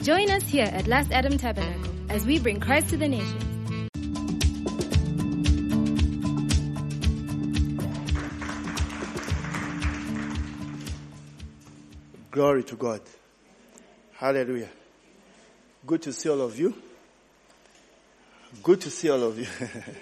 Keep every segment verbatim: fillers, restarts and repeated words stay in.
Join us here at Last Adam Tabernacle as we bring Christ to the nations. Glory to God. Hallelujah. Good to see all of you. Good to see all of you.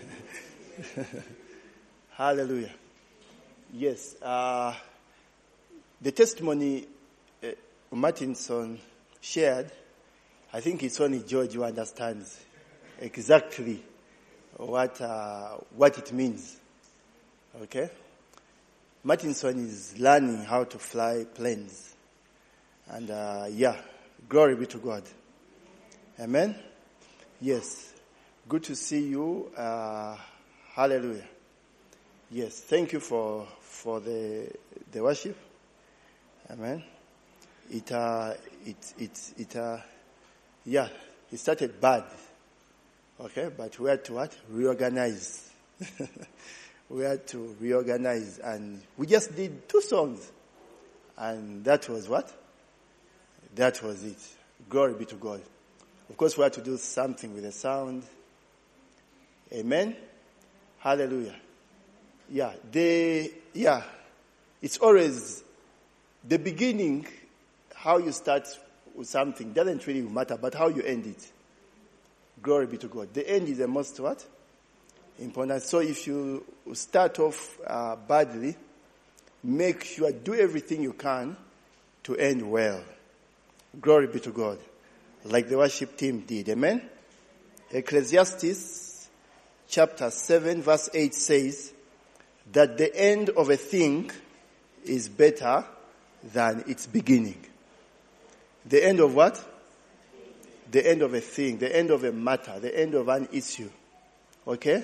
Hallelujah. Yes. Uh, the testimony uh, Martinson shared, I think it's only George who understands exactly what uh, what it means. Okay? Martinson is learning how to fly planes. And uh, yeah, glory be to God. Amen? Yes. Good to see you. Uh, hallelujah. Yes. Thank you for for the the worship. Amen. It uh it it it uh yeah, it started bad. Okay, but we had to what? Reorganize. We had to reorganize, and we just did two songs. And that was what? That was it. Glory be to God. Of course, we had to do something with the sound. Amen. Hallelujah. Yeah, the yeah, it's always the beginning. How you start with something doesn't really matter, but how you end it. Glory be to God. The end is the most what? Important. So if you start off uh, badly, make sure do everything you can to end well. Glory be to God. Like the worship team did. Amen? Ecclesiastes chapter seven verse eight says that the end of a thing is better than its beginning. The end of what? The end of a thing, the end of a matter, the end of an issue. Okay?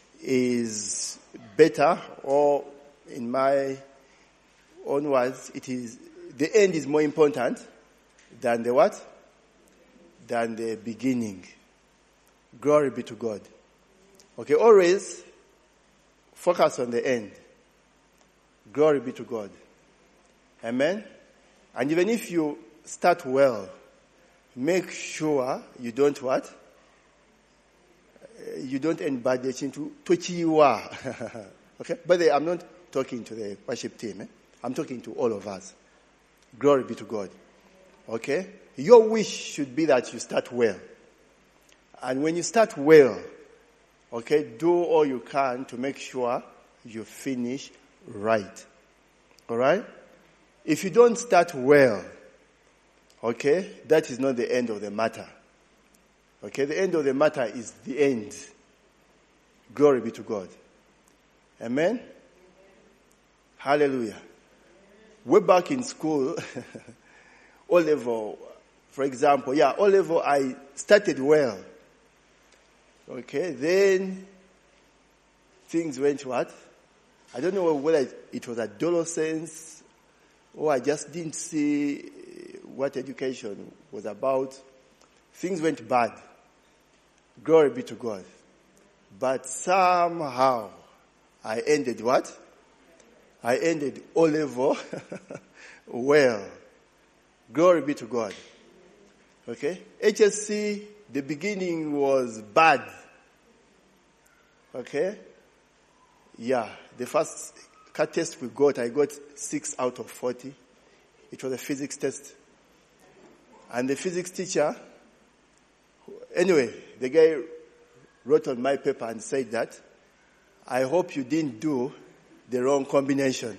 Is better, or in my own words, it is, the end is more important than the what? Than the beginning. Glory be to God. Okay, always focus on the end. Glory be to God. Amen? And even if you start well, make sure you don't what? You don't end badly into tochiwa. Okay? But I'm not talking to the worship team. Eh? I'm talking to all of us. Glory be to God. Okay? Your wish should be that you start well. And when you start well, okay, do all you can to make sure you finish right. Alright? If you don't start well, okay, that is not the end of the matter. Okay, the end of the matter is the end. Glory be to God. Amen? Hallelujah. Way back in school, O level, for example, yeah, O level, I started well. Okay, then things went what? I don't know whether it was adolescence or I just didn't see what education was about. Things went bad. Glory be to God. But somehow I ended what? I ended O level well. Glory be to God. Okay? H S C, the beginning was bad. Okay? Yeah. The first cut test we got, I got six out of forty. It was a physics test. And the physics teacher, anyway, the guy wrote on my paper and said that, I hope you didn't do the wrong combination.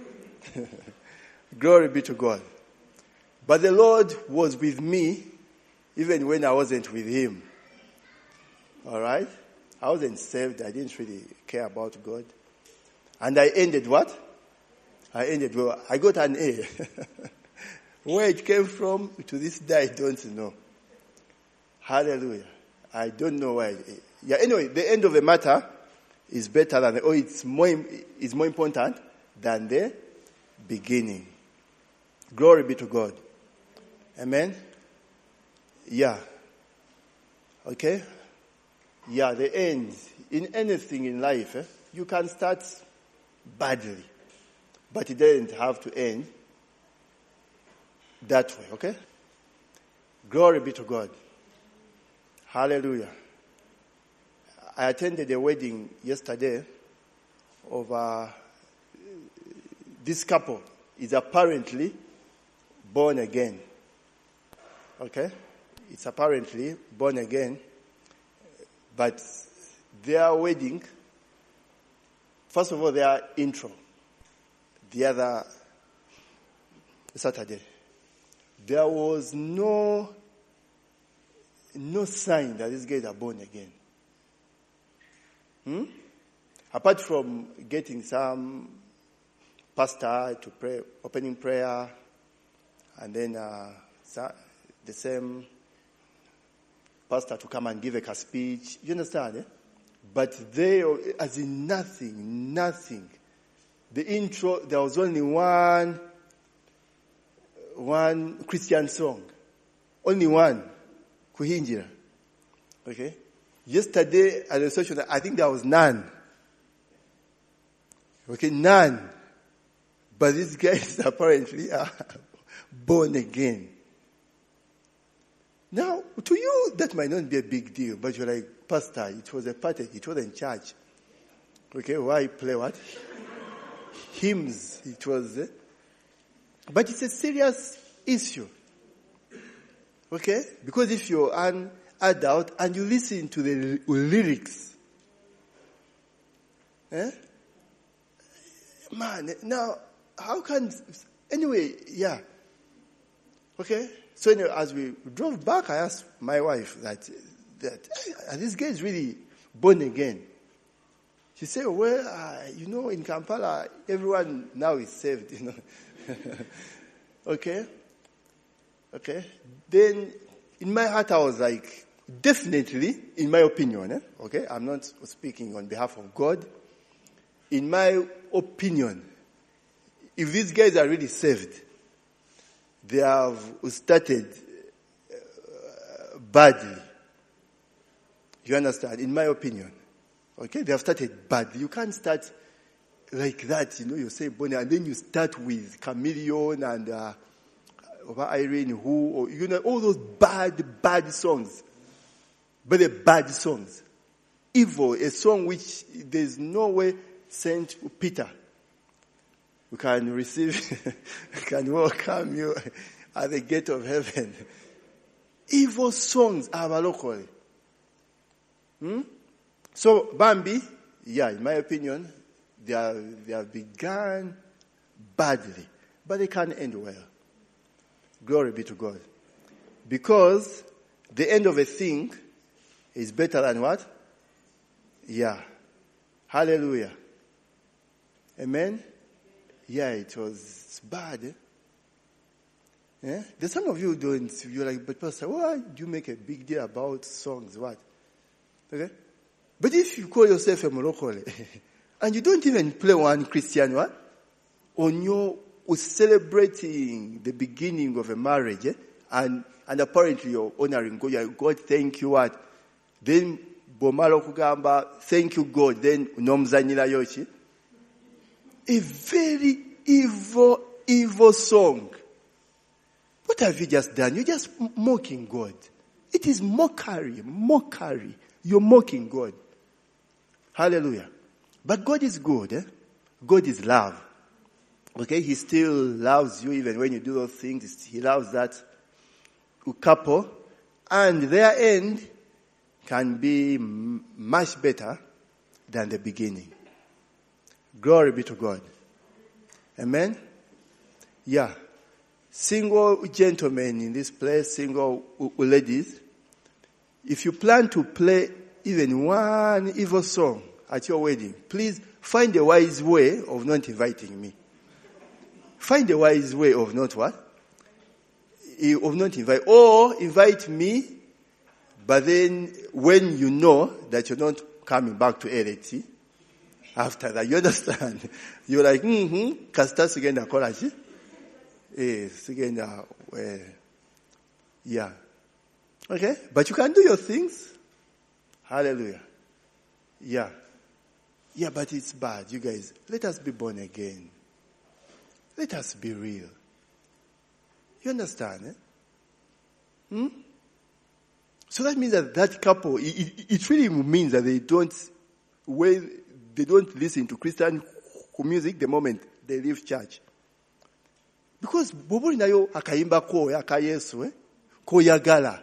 Glory be to God. But the Lord was with me even when I wasn't with Him. Alright? I wasn't saved. I didn't really care about God. And I ended what? I ended well. I got an A. Where it came from to this day, I don't know. Hallelujah. I don't know why. Yeah, anyway, the end of the matter is better than, the, or it's more, is more important than the beginning. Glory be to God. Amen? Yeah. Okay? Yeah, the end. In anything in life, eh, you can start badly. But it doesn't have to end that way, okay? Glory be to God. Hallelujah. I attended a wedding yesterday of uh, this couple is apparently born again. Okay? It's apparently born again. But their wedding, first of all, their intro, the other Saturday, there was no, no sign that these guys are born again. Hmm? Apart from getting some pastor to pray, opening prayer, and then uh, the same pastor to come and give a speech. You understand? Eh? But they, as in nothing, nothing. The intro, there was only one, one Christian song. Only one. Kuhinjira. Okay? Yesterday at the social, I think there was none. Okay, none. But these guys apparently are born again. Now, to you, that might not be a big deal, but you're like, Pastor, it was a party, it wasn't church. Okay, why play what? Hymns, it was. Eh? But it's a serious issue. Okay? Because if you're an adult and you listen to the lyrics, eh? Man, now, how can, anyway, yeah. Okay? So anyway, as we drove back, I asked my wife that, that are these guys really born again? She said, well, uh, you know, in Kampala, everyone now is saved, you know. Okay? Okay? Then, in my heart, I was like, definitely, in my opinion, eh? Okay? I'm not speaking on behalf of God. In my opinion, if these guys are really saved, they have started uh, badly. You understand? In my opinion. Okay? They have started badly. You can't start like that, you know, you say Bonnie, and then you start with Chameleon and uh, Irene Who, or, you know, all those bad, bad songs. But they're bad songs. Evil, a song which there's no way Saint Peter we can receive, can welcome you at the gate of heaven. Evil songs are local. Hmm? So, Bambi, yeah, in my opinion, they, are, they have begun badly, but they can end well. Glory be to God. Because the end of a thing is better than what? Yeah. Hallelujah. Amen? Yeah, it was bad. Eh? Yeah? There's some of you don't, you're like, but Pastor, why do you make a big deal about songs? What? Okay? But if you call yourself a Morocco, and you don't even play one Christian what? On your celebrating the beginning of a marriage, eh? and and apparently you're honoring God, you're, God, thank you what? Then Bomalo Kugamba, thank you God, then Nomzanila Yoshi. A very evil, evil song. What have you just done? You're just mocking God. It is mockery, mockery. You're mocking God. Hallelujah. But God is good. Eh? God is love. Okay? He still loves you even when you do those things. He loves that couple. And their end can be m- much better than the beginning. Glory be to God. Amen? Yeah. Single gentlemen in this place, single ladies, if you plan to play even one evil song at your wedding, please find a wise way of not inviting me. Find a wise way of not what? Of not invite. Or invite me, but then when you know that you're not coming back to L A T, after that, you understand? You're like, mm-hmm, Kasta sigenda kolaji. Eh, sigenda, yeah. Okay? But you can do your things. Hallelujah. Yeah. Yeah, but it's bad. You guys, let us be born again. Let us be real. You understand, eh? Hmm? So that means that that couple, it, it, it really means that they don't, well, they don't listen to Christian music the moment they leave church. Because bobo nayo akayimba ko aka Yesu eh ko yagala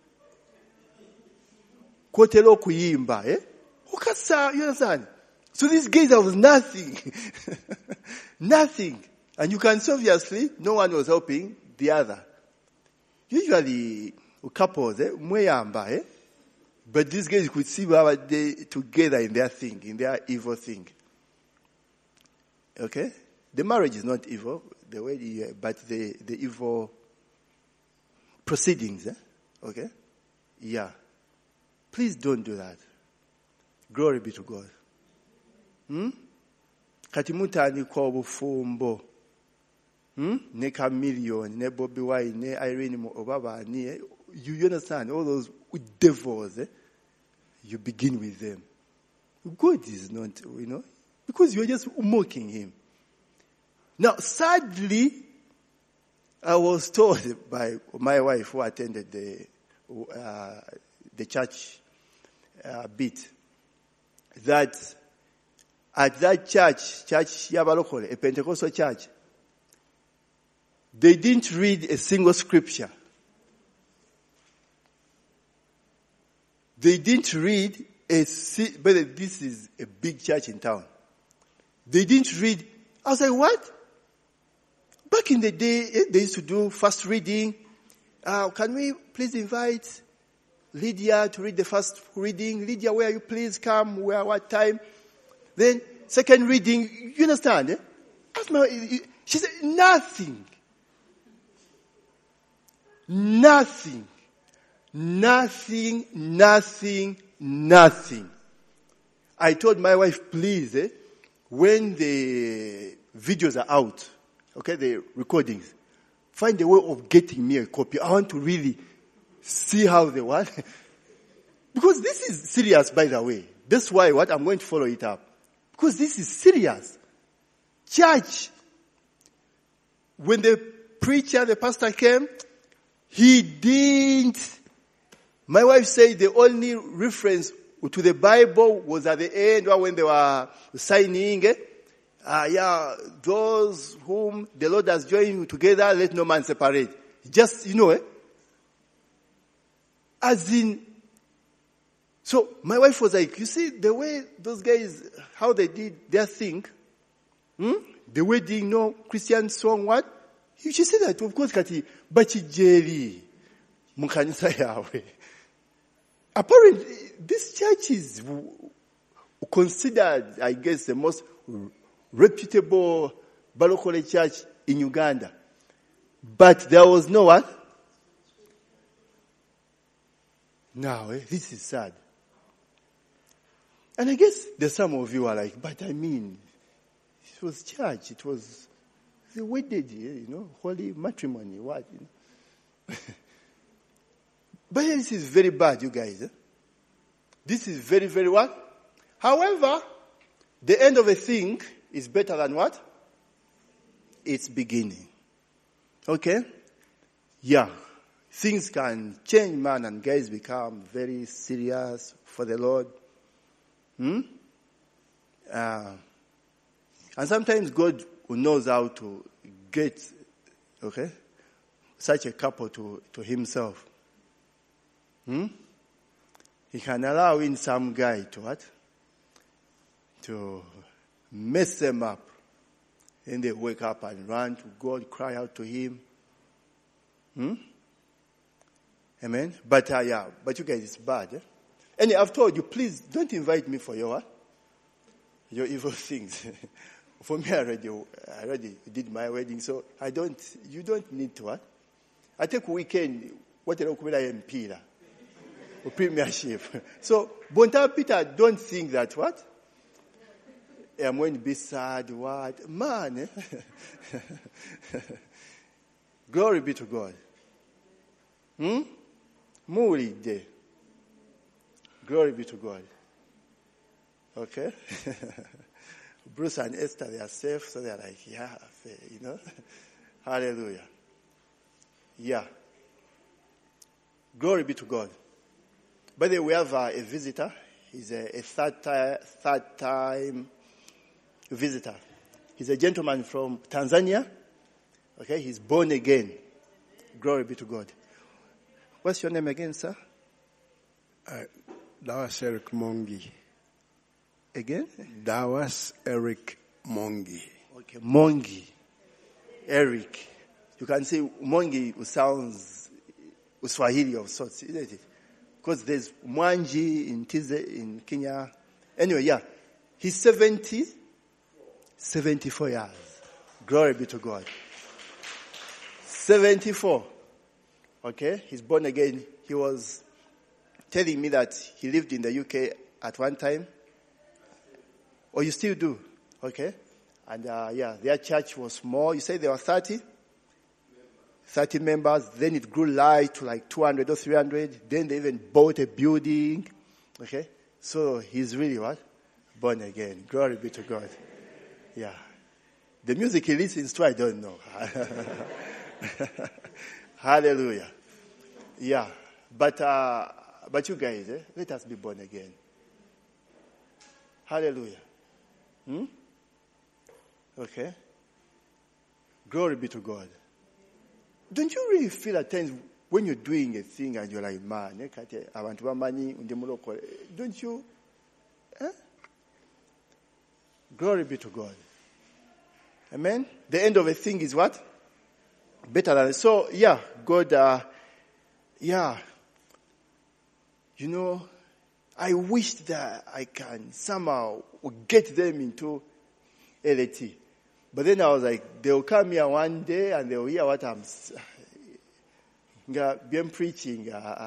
ko telo kuyimba eh ukasa, you understand? So these guys there was nothing. Nothing. And you can see obviously no one was helping the other. Usually couples eh mweyamba eh but these guys could see how they together in their thing, in their evil thing. Okay? The marriage is not evil, the way the, but the, the evil proceedings, eh? Okay? Yeah. Please don't do that. Glory be to God. Hmm? Kati mutani kwa obufumbo. Hmm? Ne Chameleon, ne Bobby Wine, ne Irene Obaba, ne, you understand, all those devils, eh? You begin with them. God is not, you know, because you're just mocking him. Now, sadly, I was told by my wife who attended the uh, the church uh, bit that at that church, church Yabalokole, a Pentecostal church, they didn't read a single scripture. They didn't read a, but this is a big church in town. They didn't read. I was like, what? Back in the day, they used to do fast reading. Uh, can we please invite Lydia to read the first reading? Lydia, where you please come? Where, what time? Then second reading. You understand? Eh? My, she said, nothing. Nothing. Nothing, nothing, nothing. I told my wife, please, eh, when the videos are out, okay, the recordings, find a way of getting me a copy. I want to really see how they work. Because this is serious, by the way. That's why what I'm going to follow it up. Because this is serious. Church, when the preacher, the pastor came, he didn't. My wife said the only reference to the Bible was at the end when they were signing. Eh? Uh, yeah, those whom the Lord has joined together, let no man separate. Just, you know, eh? As in, so my wife was like, you see the way those guys, how they did their thing, hmm? The wedding, no Christian song, what? She said that, of course, Kati, bachi jeri, mukanisa yawe. Apparently, this church is considered, I guess, the most reputable Balokole church in Uganda. But there was no what? Now, eh, this is sad. And I guess there's some of you are like, but I mean, it was church, it was the wedded, you know, holy matrimony, what, you know. But this is very bad, you guys. Eh? This is very, very what? However, the end of a thing is better than what? Its beginning. Okay? Yeah. Things can change, man, and guys become very serious for the Lord. Hmm? Uh, and sometimes God knows how to get, okay, such a couple to, to himself. Hmm? He can allow in some guy to what? To mess them up. Then they wake up and run to God, cry out to him. Hmm? Amen? But uh, yeah, but you guys, it's bad. Eh? And I've told you, please don't invite me for your what? Your evil things. For me, I already, I already did my wedding, so I don't, you don't need to what? I take weekend, what I am Peter. Premiership. So, Bonta Peter, don't think that what? I'm going to be sad, what? Man, eh? Glory be to God. Hmm? Muri day. Glory be to God. Okay? Bruce and Esther, they are safe, so they are like, yeah, you know? Hallelujah. Yeah. Glory be to God. By the way, we have uh, a visitor. He's a, a third, ti- third time visitor. He's a gentleman from Tanzania. Okay, he's born again. Glory be to God. What's your name again, sir? Uh, Dawas Eric Mongi. Again? Dawas Eric Mongi. Okay, Mongi. Eric. You can say Mongi sounds Swahili of sorts, isn't it? Because there's Mwangi in Tize, in Kenya. Anyway, yeah. He's seventy, seventy-four years. Glory be to God. seventy-four. Okay? He's born again. He was telling me that he lived in the U K at one time. Or you still do. Okay? And uh, yeah, their church was small. You say there were thirty? thirty members. Then it grew light to like two hundred or three hundred. Then they even bought a building. Okay? So he's really what? Born again. Glory be to God. Yeah. The music he listens to, I don't know. Hallelujah. Yeah. But, uh, but you guys, eh, let us be born again. Hallelujah. Hmm? Okay. Glory be to God. Don't you really feel at times when you're doing a thing and you're like, man, I want to money, don't you? Eh? Glory be to God. Amen? The end of a thing is what? Better than it. So, yeah, God, uh, yeah. You know, I wish that I can somehow get them into L A T. But then I was like, they'll come here one day and they'll hear what I'm I'm preaching.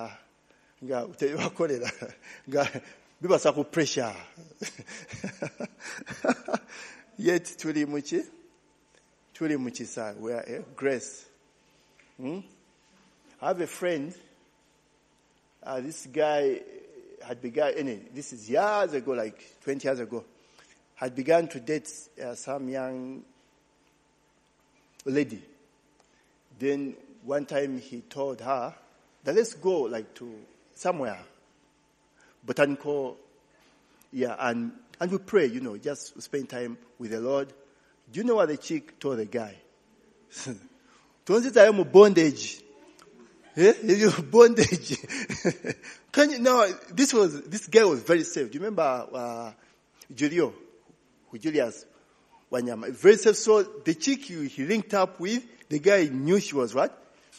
Biba saku pressure. Yet tuli muchi, tuli muchi sa where eh? Grace. Hmm? I have a friend. Uh, this guy had begun. Any, this is years ago, like twenty years ago. Had begun to date uh, some young lady. Then one time he told her that let's go like to somewhere, botanical, yeah, and and we pray, you know, just spend time with the Lord. Do you know what the chick told the guy? Don't I am bondage. Eh? You bondage. Can you now? This was this guy was very safe. Do you remember uh, Julio? Julius Wanyama. Very safe. So the chick he, he linked up with, the guy knew she was what?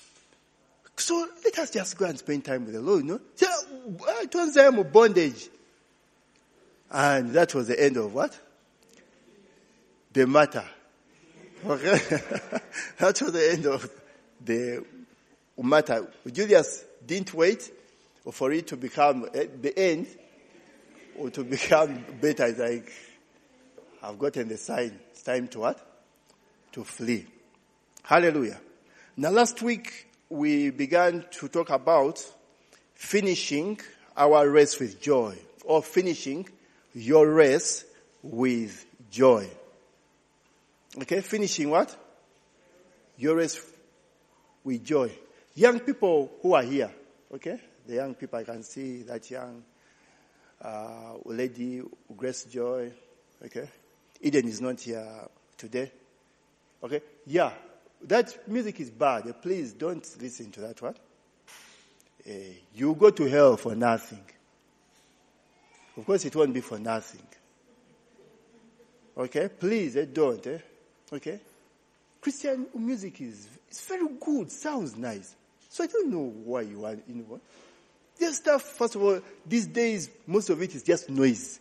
So let us just go and spend time with the Lord, you know? So, it was a bondage. And that was the end of what? The matter. Okay? That was the end of the matter. Julius didn't wait for it to become the end or to become better. It's like, I've gotten the sign. It's time to what? To flee. Hallelujah. Now last week we began to talk about finishing our race with joy, or finishing your race with joy. Okay, finishing what? Your race with joy. Young people who are here, okay? The young people, I can see that young uh, lady, Grace Joy, okay? Eden is not here today. Okay? Yeah. That music is bad. Please don't listen to that one. Uh, you go to hell for nothing. Of course it won't be for nothing. Okay? Please, eh, don't. Eh? Okay? Christian music is it's very good. Sounds nice. So I don't know why you want, you know what? This stuff, first of all, these days, most of it is just noise.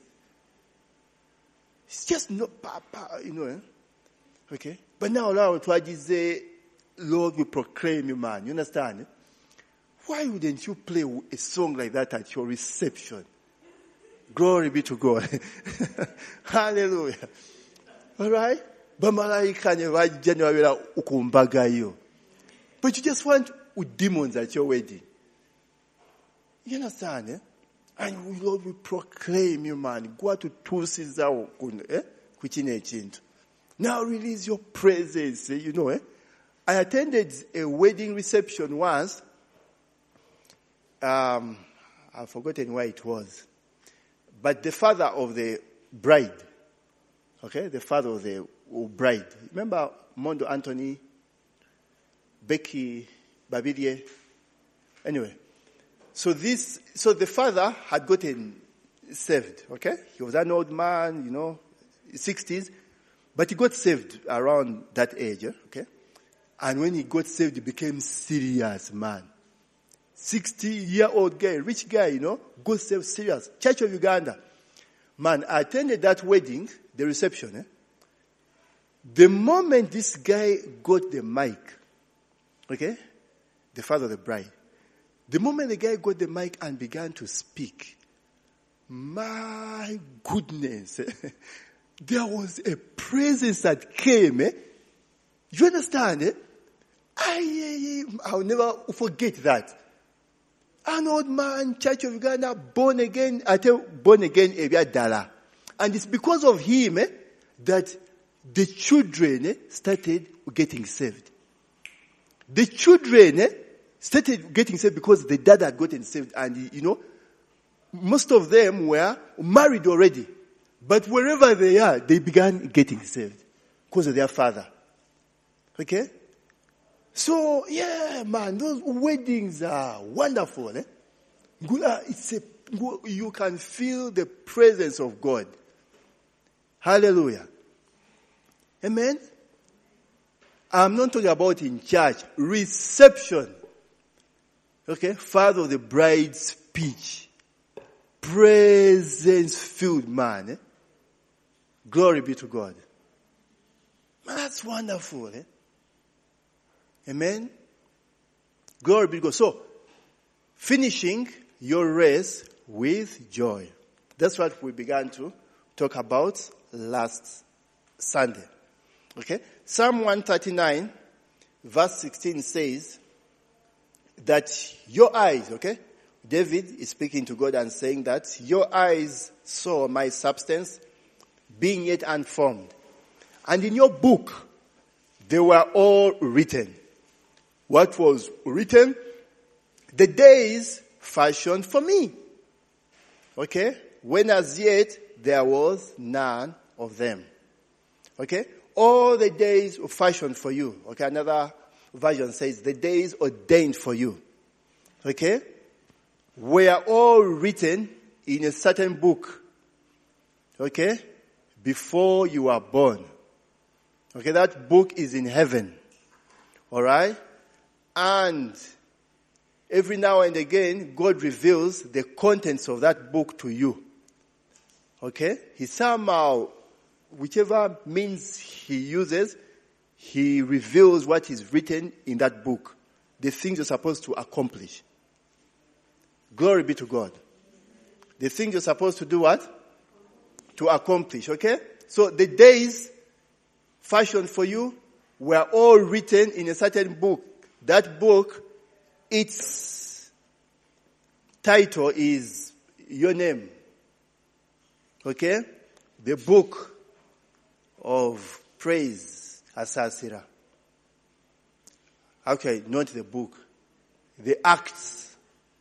It's just no, you know, eh? Okay? But now, now, what is the Lord will proclaim you, man. You understand? Eh? Why wouldn't you play a song like that at your reception? Glory be to God. Hallelujah. Alright? But you just want with demons at your wedding. You understand? Eh? And Lord will proclaim you, man. Go to two seasons, eh? Now release your presence, eh? You know, eh? I attended a wedding reception once. um, I've forgotten where it was. But the father of the bride, okay, the father of the bride. Remember Mondo Anthony, Becky, Babidie? Anyway, so this, so the father had gotten saved, okay? He was an old man, you know, sixties, but he got saved around that age, okay? And when he got saved, he became serious man. sixty-year-old guy, rich guy, you know, got saved serious. Church of Uganda. Man, I attended that wedding, the reception, eh? The moment this guy got the mic, okay, the father of the bride, the moment the guy got the mic and began to speak, my goodness, there was a presence that came, eh? You understand, eh? I, I'll never forget that. An old man, Church of Uganda, born again, I tell born again, Ebia Dala. And it's because of him eh, that the children eh, started getting saved. The children eh, started getting saved because the dad had gotten saved. And, you know, most of them were married already. But wherever they are, they began getting saved because of their father. Okay? So, yeah, man, those weddings are wonderful. Eh? It's a, you can feel the presence of God. Hallelujah. Amen? I'm not talking about in church. Reception. Okay? Father of the bride's speech. Presence-filled man. Eh? Glory be to God. Man, that's wonderful. Eh? Amen? Glory be to God. So, finishing your race with joy. That's what we began to talk about last Sunday. Okay? Psalm one thirty-nine, verse sixteen says that your eyes, okay? David is speaking to God and saying that your eyes saw my substance being yet unformed. And in your book, they were all written. What was written? The days fashioned for me. Okay? When as yet there was none of them. Okay? All the days were fashioned for you. Okay? Another version says the days ordained for you. Okay? Were all written in a certain book. Okay? Before you were born. Okay? That book is in heaven. Alright? And every now and again, God reveals the contents of that book to you. Okay? He somehow, whichever means he uses, he reveals what is written in that book. The things you're supposed to accomplish. Glory be to God. The things you're supposed to do what? To accomplish, okay? So the days fashioned for you were all written in a certain book. That book, its title is your name. Okay? The book of praise, Asasira. Okay, not the book. The acts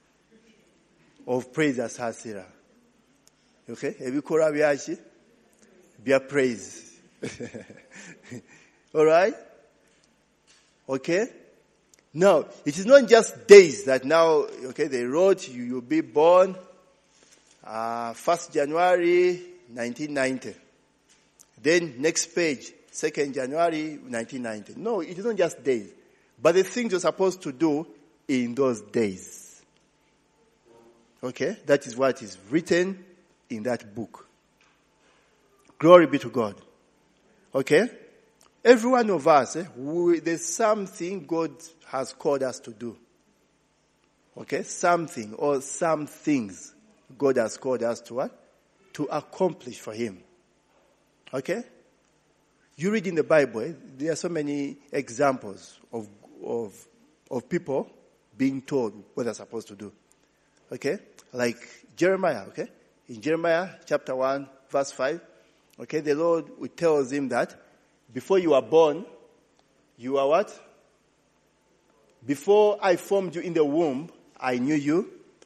of praise, Asasira. Okay? Ebikora byachi? Bya praise. Alright? Okay? Now, it is not just days that now, okay, they wrote you, you'll be born, uh, first January nineteen ninety. Then next page, second January nineteen ninety. No, it is not just days, but the things you're supposed to do in those days. Okay? That is what is written in that book. Glory be to God. Okay? Every one of us, eh, we, there's something God has called us to do. Okay? Something or some things God has called us to what? To accomplish for Him. Okay? You read in the Bible, eh, there are so many examples of, of, of people being told what they're supposed to do. Okay? Like Jeremiah, okay? In Jeremiah chapter one, verse five, okay, the Lord tells him that before you were born, you are what? Before I formed you in the womb, I knew you.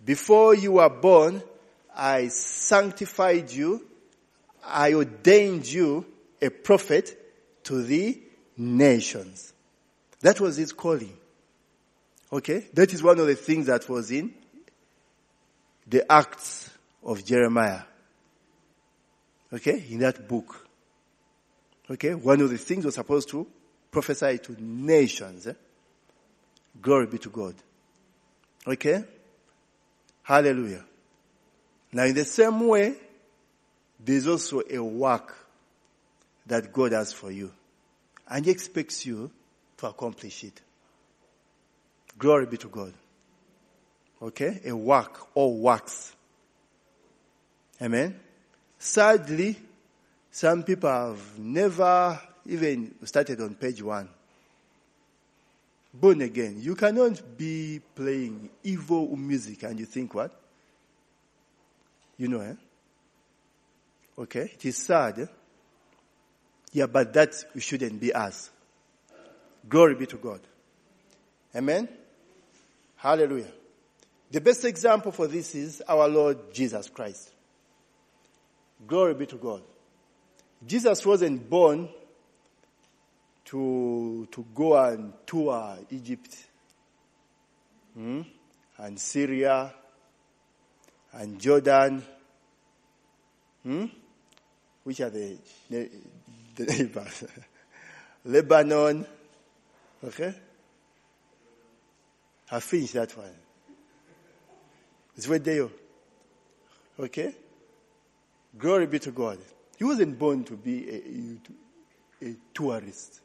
before you were born, I sanctified you, I ordained you a prophet to the nations. That was his calling. Okay? That is one of the things that was in the Acts of Jeremiah. Okay? In that book. Okay? One of the things was supposed to prophesy to nations. Eh? Glory be to God. Okay? Hallelujah. Now in the same way, there's also a work that God has for you. And He expects you to accomplish it. Glory be to God. Okay? A work or works. Amen? Sadly, some people have never even started on page one. Born again. You cannot be playing evil music and you think what? You know, eh? Okay? It is sad. Eh? Yeah, but that shouldn't be us. Glory be to God. Amen? Hallelujah. The best example for this is our Lord Jesus Christ. Glory be to God. Jesus wasn't born to, to go and tour Egypt, hmm? and Syria, and Jordan, hmm? which are the, the, the neighbors, Lebanon, okay? I finished that one. It's where they are. Okay? Glory be to God. He wasn't born to be a, a, a tourist.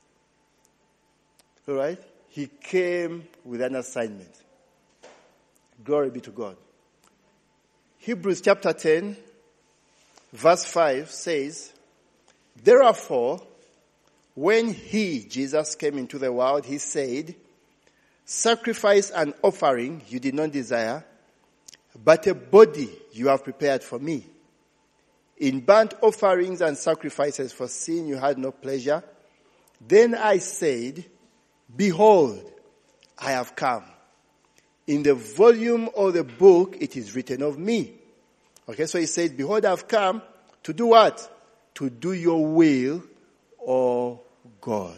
All right? He came with an assignment. Glory be to God. Hebrews chapter ten, verse five says, therefore, when he, Jesus, came into the world, he said, sacrifice and offering you did not desire, but a body you have prepared for me. In burnt offerings and sacrifices for sin you had no pleasure. Then I said, behold, I have come. In the volume of the book it is written of me. Okay, so he said, behold, I have come to do what? To do your will, O God.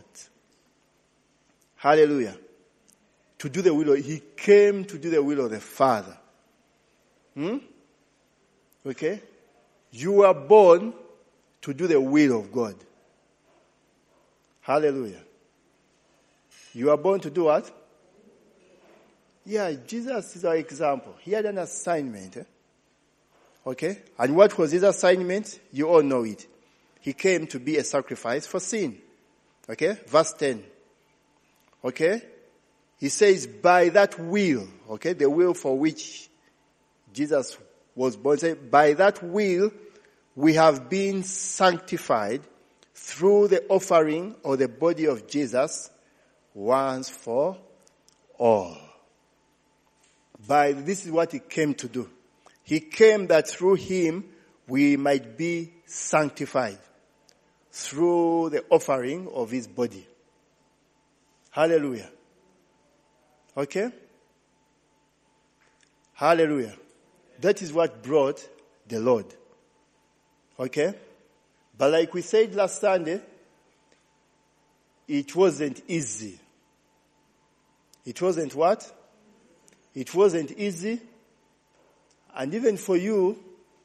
Hallelujah. To do the will of, he came to do the will of the Father. Hmm? Okay? You were born to do the will of God. Hallelujah. You are born to do what? Yeah, Jesus is our example. He had an assignment. Eh? Okay? And what was his assignment? You all know it. He came to be a sacrifice for sin. Okay? Verse ten. Okay? He says, by that will, okay, the will for which Jesus was born, say, by that will we have been sanctified through the offering of the body of Jesus once for all. By this is what he came to do. He came that through him we might be sanctified through the offering of his body. Hallelujah. Okay? Hallelujah. That is what brought the Lord. Okay? But like we said last Sunday, it wasn't easy. It wasn't what? It wasn't easy. And even for you,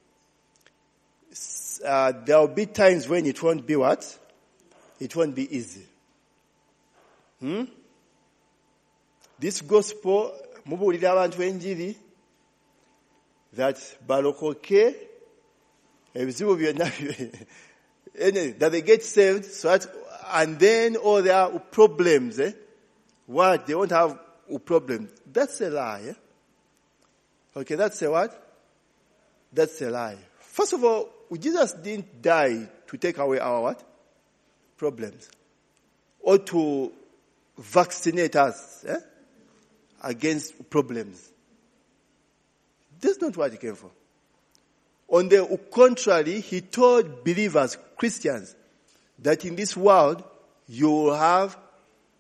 uh, there will be times when it won't be what? It won't be easy. Hmm? This gospel, mubulira abantu enjiri, that balokoke, ebizibu byonna, that they get saved, so that, and then all their problems, eh? What? They won't have a problem. That's a lie. Eh? Okay, that's a what? That's a lie. First of all, Jesus didn't die to take away our what? Problems. Or to vaccinate us eh? against problems. That's not what he came for. On the contrary, he told believers, Christians, that in this world you will have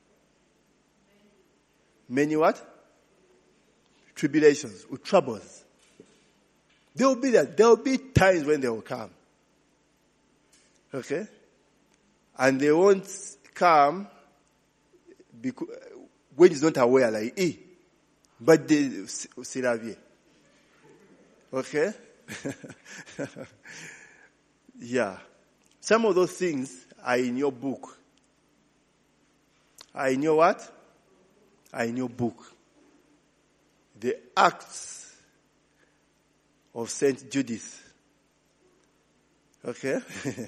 many what? Tribulations, or troubles. They will be there. There will be times when they will come. Okay? And they won't come because, when he's not aware, like, eh, but they still have you. Okay? Yeah. Some of those things are in your book. Are in your what? Are in your book. The Acts of Saint Judith. Okay?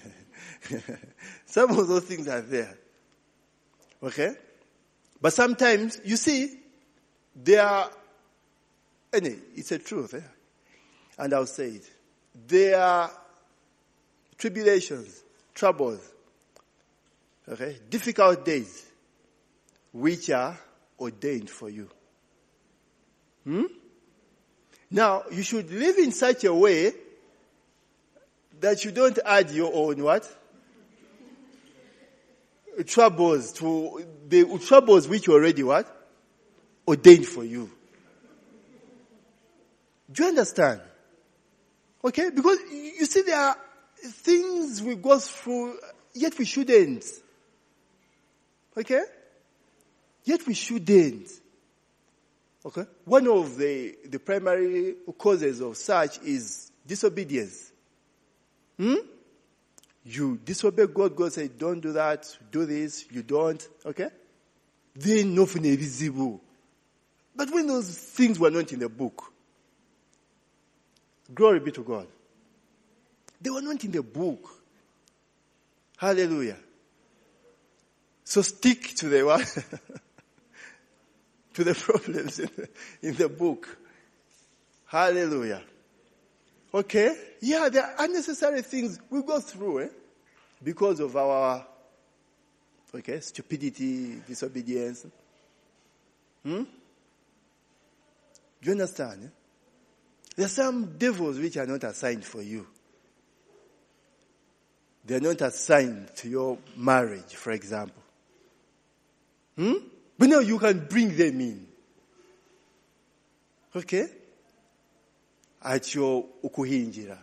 Some of those things are there. Okay? But sometimes, you see, they are, anyway, it's a truth. Eh? And I'll say it. They are tribulations, troubles, okay, difficult days, which are ordained for you. Hmm? Now, you should live in such a way that you don't add your own what? Troubles to the troubles which already what? Ordained for you. Do you understand? Okay? Because you see there are things we go through, yet we shouldn't. Okay? Yet we shouldn't. Okay? One of the, the primary causes of such is disobedience. Hmm? You disobey God, God says, don't do that, do this, you don't. Okay? Then nothing is visible. But when those things were not in the book, glory be to God. They were not in the book. Hallelujah. So stick to the what? to the problems in the, in the book. Hallelujah. Okay? Yeah, there are unnecessary things we go through, eh? Because of our, okay, stupidity, disobedience. Hmm? Do you understand? Eh? There are some devils which are not assigned for you. They are not assigned to your marriage, for example. Hmm? But now you can bring them in. Okay? At your ukuhinjira.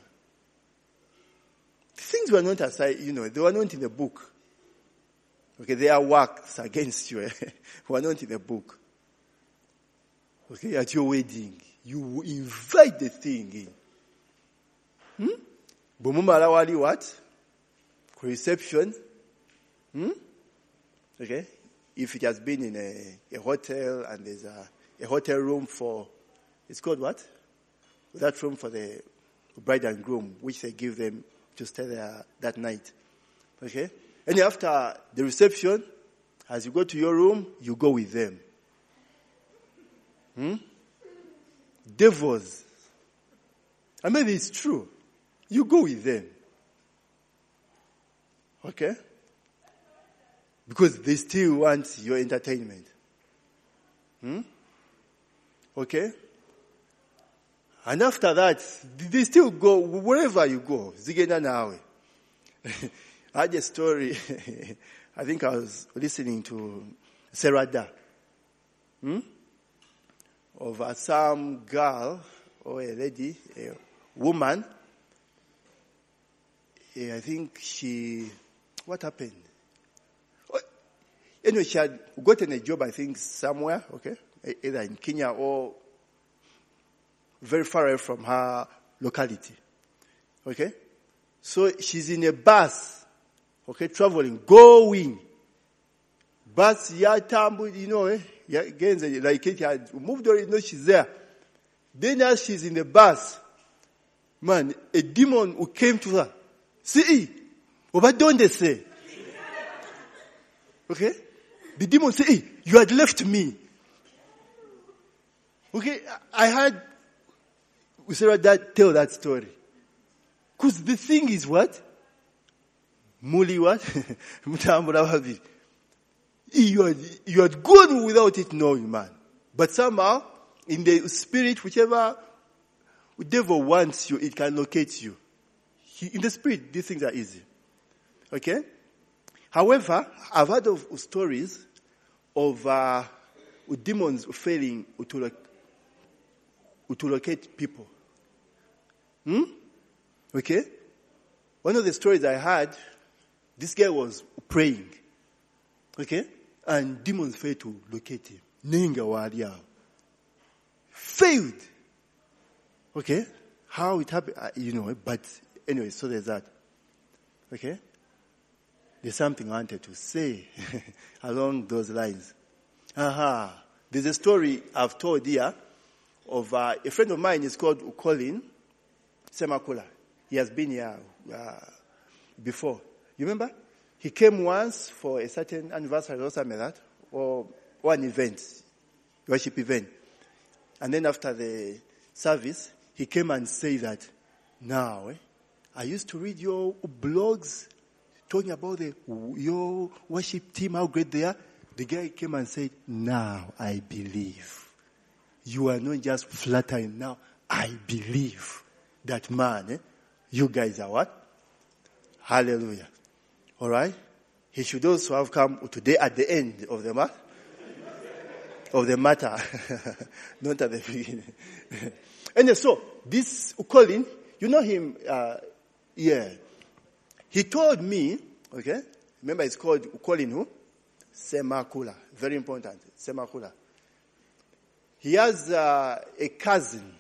Things were not assigned, you know, they were not in the book. Okay, they are works against you. Were not in the book. Okay, at your wedding, you invite the thing in. Hmm? Bumumala wali what? Reception. Hmm? Okay? If it has been in a, a hotel and there's a, a hotel room for, it's called what? That room for the bride and groom, which they give them to stay there that night. Okay? And after the reception, as you go to your room, you go with them. Hmm? Devils. I mean, it's true. You go with them. Okay? Because they still want your entertainment. Hmm? Okay? And after that, they still go wherever you go. Zigenda nawe. I had a story. I think I was listening to Sarah Da. Hmm? Of uh, some girl or a lady, a woman. Yeah, I think she, what happened? Oh, anyway, she had gotten a job, I think, somewhere, okay? Either in Kenya or very far away from her locality. Okay? So she's in a bus, okay, traveling, going. Bus, ya tambu, you know, eh? Ya, genze, like it had moved on, you know, she's there. Then as she's in the bus, man, a demon who came to her. See, what don't they say? Okay? The demon say, hey, you had left me. Okay? I had Sarah that tell that story. Because the thing is what? Muli what? you had, you had gone without it knowing, man. But somehow, in the spirit, whichever devil wants you, it can locate you. In the spirit, these things are easy. Okay? However, I've heard of stories of uh, demons failing to, to locate people. Hmm? Okay? One of the stories I had, this guy was praying. Okay? And demons failed to locate him. Ninga waria. Failed. Okay? How it happened, you know, but anyway, so there's that. Okay? There's something I wanted to say along those lines. Aha. There's a story I've told here of uh, a friend of mine is called Colin Semakula. He has been here uh, before. You remember? He came once for a certain anniversary or something like that, or one event, worship event. And then after the service, he came and said that, now, eh, I used to read your blogs talking about the, your worship team, how great they are. The guy came and said, now I believe. You are not just flattering. Now I believe that man, eh, you guys are what? Hallelujah. All right? He should also have come today at the end of the matter. of the matter. Not at the beginning. And so, this Colin, you know him, uh, yeah. He told me, okay, remember it's called Colin who? Semakula. Very important. Semakula. He has uh, a cousin.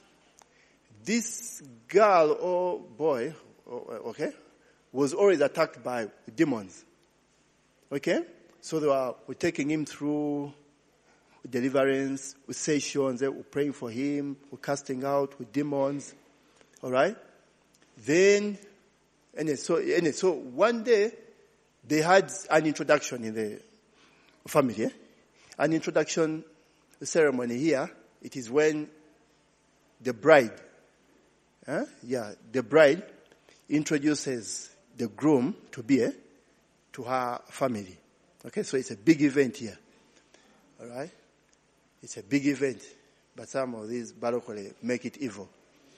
This girl or boy, okay, was always attacked by demons. Okay? So they were, were taking him through deliverance, with sessions, we're praying for him, we're casting out with demons. All right? Then, and so, and so one day, they had an introduction in the family. Eh? An introduction ceremony here. It is when the bride, eh? yeah, the bride introduces the groom to be eh? to her family. Okay, so it's a big event here. All right? It's a big event, but some of these barokole make it evil.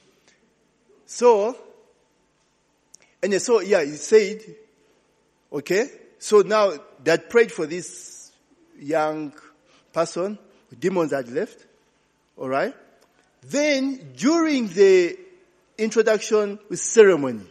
So, and so, yeah, he said, okay, so now that prayed for this young person, demons had left, all right? Then, during the introduction ceremony,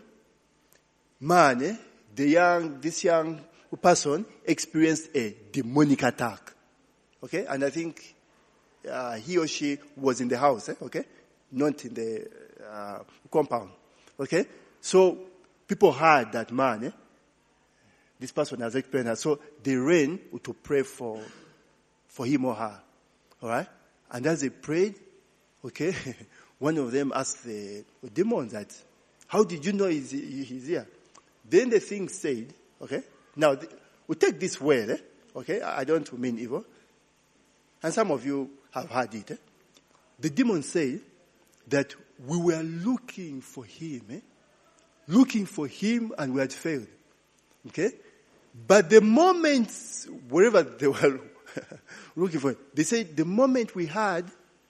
man, eh, the young, this young person experienced a demonic attack. Okay, and I think uh, he or she was in the house, eh? Okay, not in the uh, compound. Okay, so people heard that man, eh? This person has experienced, so they ran to pray for for him or her. All right, and as they prayed, okay, one of them asked the demon that, "How did you know he's, he's here?" Then the thing said, okay, now we take this word, eh? Okay, I don't mean evil. And some of you have heard it. Eh? The demon said that we were looking for him, eh? looking for him and we had failed. Okay? But the moment, wherever they were looking for him, they said the moment we had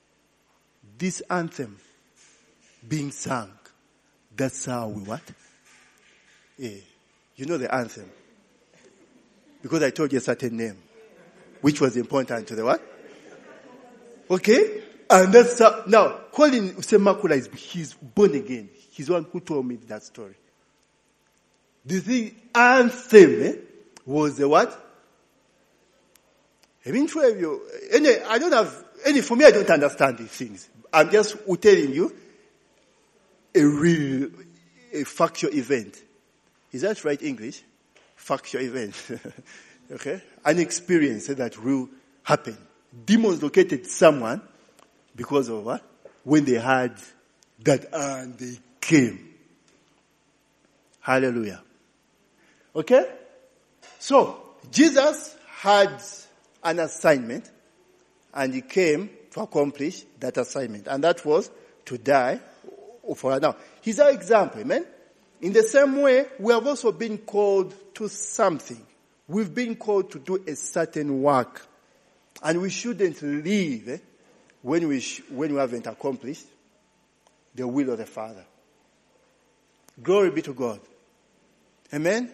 this anthem being sung, that's how we what? Yeah. You know the anthem. Because I told you a certain name, which was important to the what? Okay? And that's, uh, now, Colin Semakula is, he's born again. He's the one who told me that story. The thing, anthem, eh, was the what? I mean, for you, any, I don't have, any, for me, I don't understand these things. I'm just telling you a real, a factual event. Is that right, English? Factual event. Okay? An experience that will happen. Demons located someone because of what? When they had that and they came. Hallelujah. Okay? So, Jesus had an assignment and he came to accomplish that assignment. And that was to die for us. Now, he's our example, amen? In the same way, we have also been called to something. We've been called to do a certain work. And we shouldn't leave eh, when we sh- when we haven't accomplished the will of the Father. Glory be to God. Amen?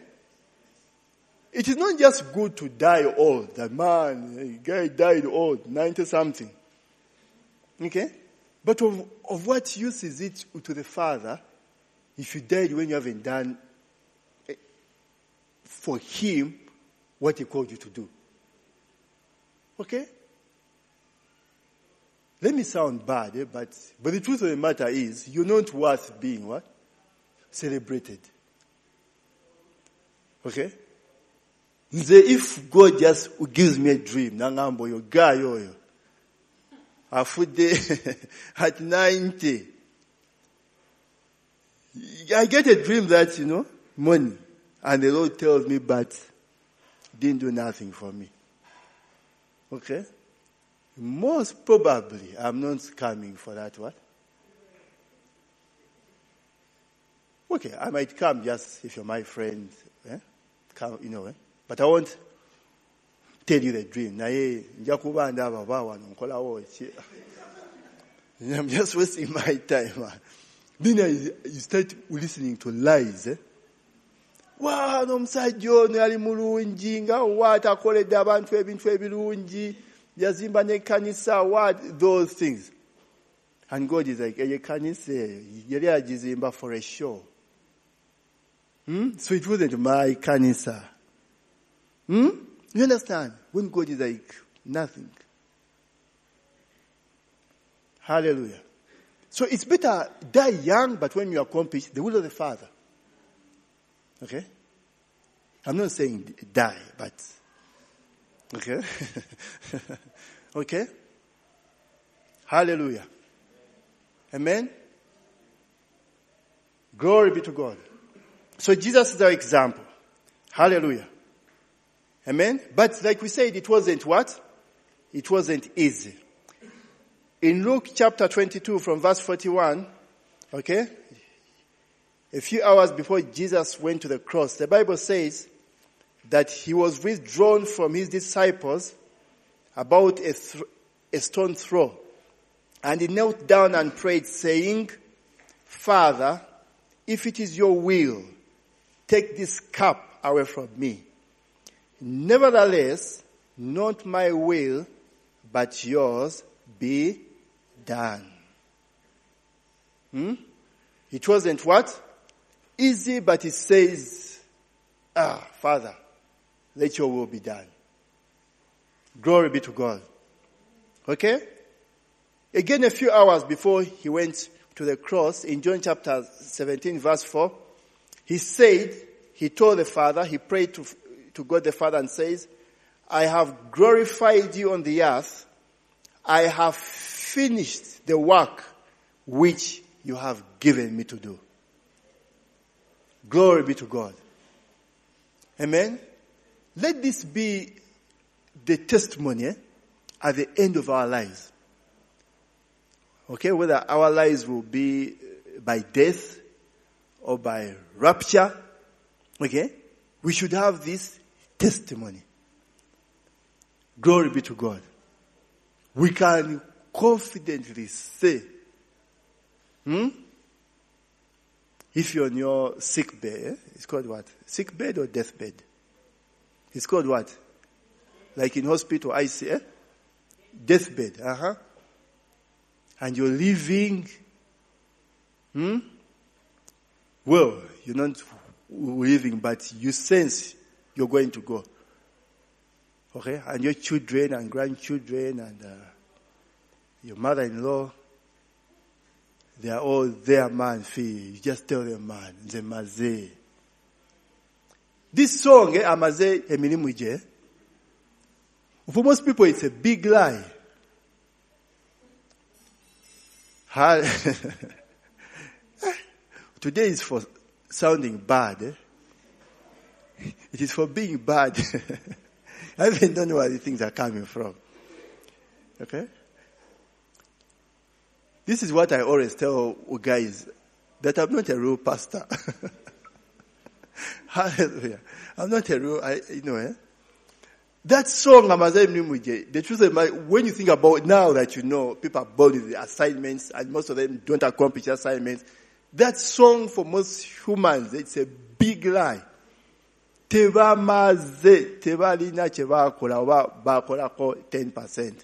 It is not just good to die old. That man, a guy died old, ninety-something. Okay? But of, of what use is it to the Father if you died when you haven't done for him what he called you to do. Okay? Let me sound bad, eh? but, but the truth of the matter is, you're not worth being what? Celebrated. Okay? If God just gives me a dream, nangambo yo guy yo, afude at ninety, I get a dream that, you know, money, and the Lord tells me, but didn't do nothing for me. Okay? Most probably, I'm not coming for that what? Okay, I might come just if you're my friend, eh? Come, you know, eh? But I won't tell you the dream. I'm just wasting my time. Then you start listening to lies. Eh? Wow, no msajo nali mulungi nga what akoledde abantu ebintu ebirungi yazimba ne kanisa what those things. And God is like, "Eye kanisa yali agizimba for a show." Hmm? So it wasn't my kanisa. Hmm? You understand? When God is like, nothing. Hallelujah. So it's better die young, but when you accomplish the will of the Father. Okay? I'm not saying die, but okay? Okay? Hallelujah. Amen? Glory be to God. So Jesus is our example. Hallelujah. Amen? But like we said, it wasn't what? It wasn't easy. In Luke chapter twenty-two from verse forty-one, okay? A few hours before Jesus went to the cross, the Bible says that he was withdrawn from his disciples about a, th- a stone throw. And he knelt down and prayed, saying, Father, if it is your will, take this cup away from me. Nevertheless, not my will, but yours be done. Hmm? It wasn't what? Easy, but it says, ah, Father, let your will be done. Glory be to God. Okay? Again, a few hours before he went to the cross, in John chapter seventeen, verse four, he said, he told the Father, he prayed to, to God the Father and says, I have glorified you on the earth. I have finished the work which you have given me to do. Glory be to God. Amen. Let this be the testimony eh, at the end of our lives. Okay, whether our lives will be by death or by rapture, okay, we should have this testimony. Glory be to God. We can confidently say, hmm? If you're on your sick bed, eh? It's called what? Sick bed or death bed? It's called what? Like in hospital, I C, eh? Death bed, uh-huh. And you're living, hmm? Well, you're not living, but you sense you're going to go. Okay? And your children and grandchildren and uh, your mother-in-law, they are all there, man, fee. You just tell them, man, the maze. This song, eh, amaze eminimuje, for most people it's a big lie. Today is for sounding bad. Eh? It is for being bad. I even don't know where the things are coming from. Okay? This is what I always tell guys, that I'm not a real pastor. Hallelujah. I'm not a real, I, you know, eh? That song, the truth is, when you think about now that you know people are born with the assignments and most of them don't accomplish assignments, that song for most humans, it's a big lie. Teba maze, teba lina cheba kola wa ba kola ko ten percent.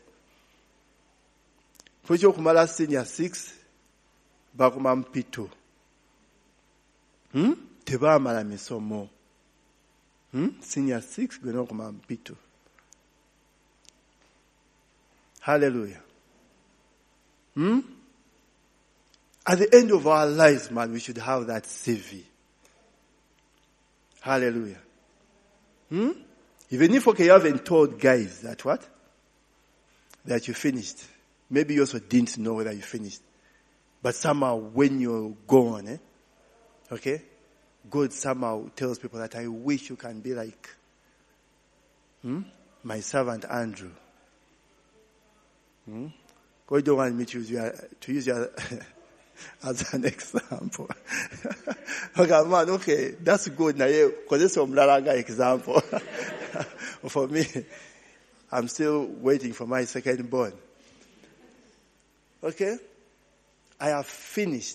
Fucho kumala senior six, ba kumampito. Hmm? Tebaamala misomo. Hmm? Senior six, gwe n'okoma mpito. Hallelujah. Hmm? At the end of our lives, man, we should have that C V. Hallelujah. Hmm? Even if, okay, you haven't told guys that what? That you finished. Maybe you also didn't know whether you finished. But somehow when you're gone, eh? Okay? God somehow tells people that I wish you can be like hmm? my servant Andrew. Hmm? God don't want me to use you, to use you as an example. Okay, man, okay, that's good now, because it's some laranga example. For me, I'm still waiting for my second born. Okay? I have finished.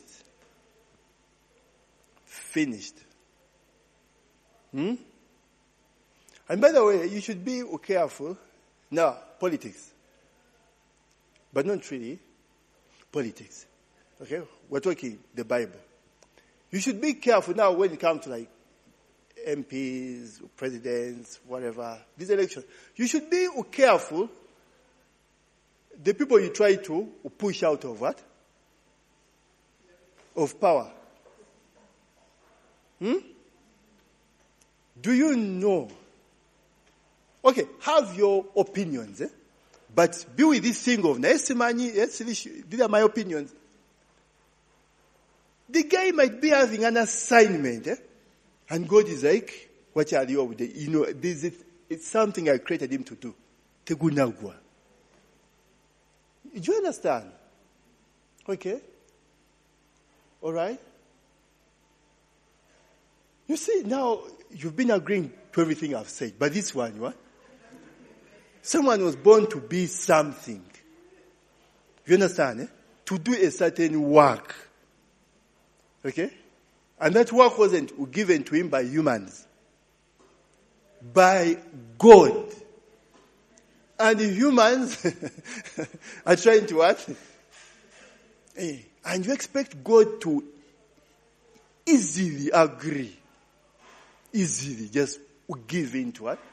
Finished. Hmm? And by the way, you should be careful. Now, politics. But not really. Politics. Okay? We're talking the Bible. You should be careful now when it comes to like M Ps, presidents, whatever, these elections. You should be careful the people you try to push out of what? Of power. Hmm? Do you know? Okay, have your opinions, eh? But be with this thing of, these are my opinions. The guy might be having an assignment, eh? And God is like, what are you with? You know, this is, it's something I created him to do. Tegunagwa. Do you understand? Okay? All right? You see, now you've been agreeing to everything I've said, but this one, what? Someone was born to be something. You understand? Eh? To do a certain work. Okay? And that work wasn't given to him by humans. By God. And the humans are trying to what? Hey, and you expect God to easily agree. Easily just give in to what?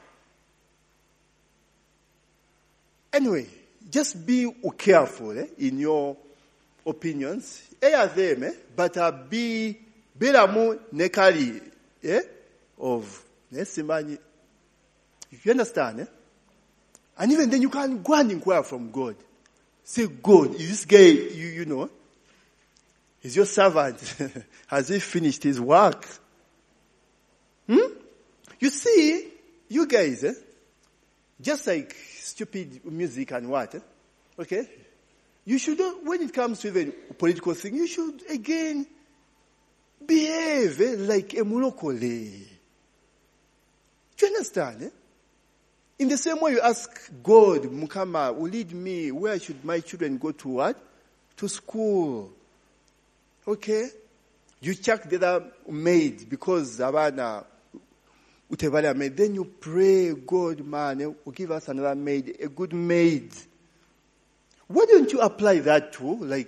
Anyway, just be careful eh, in your opinions. Air them, eh, but uh, be belamu nekali eh, of nesimani. You understand? Eh? And even then you can go and inquire from God. Say, God, is this guy, you, you know, is your servant? Has he finished his work? Hmm? You see, you guys, eh, just like stupid music and what, eh, okay? You should, when it comes to even political thing, you should again behave eh, like a mulokole. Do you understand? Eh? In the same way you ask God, Mukama, will lead me, where should my children go to what? To school. Okay? You check the other maid because Abana Utevalia maid. Then you pray, God, man, eh, will give us another maid, a good maid. Why don't you apply that to, like,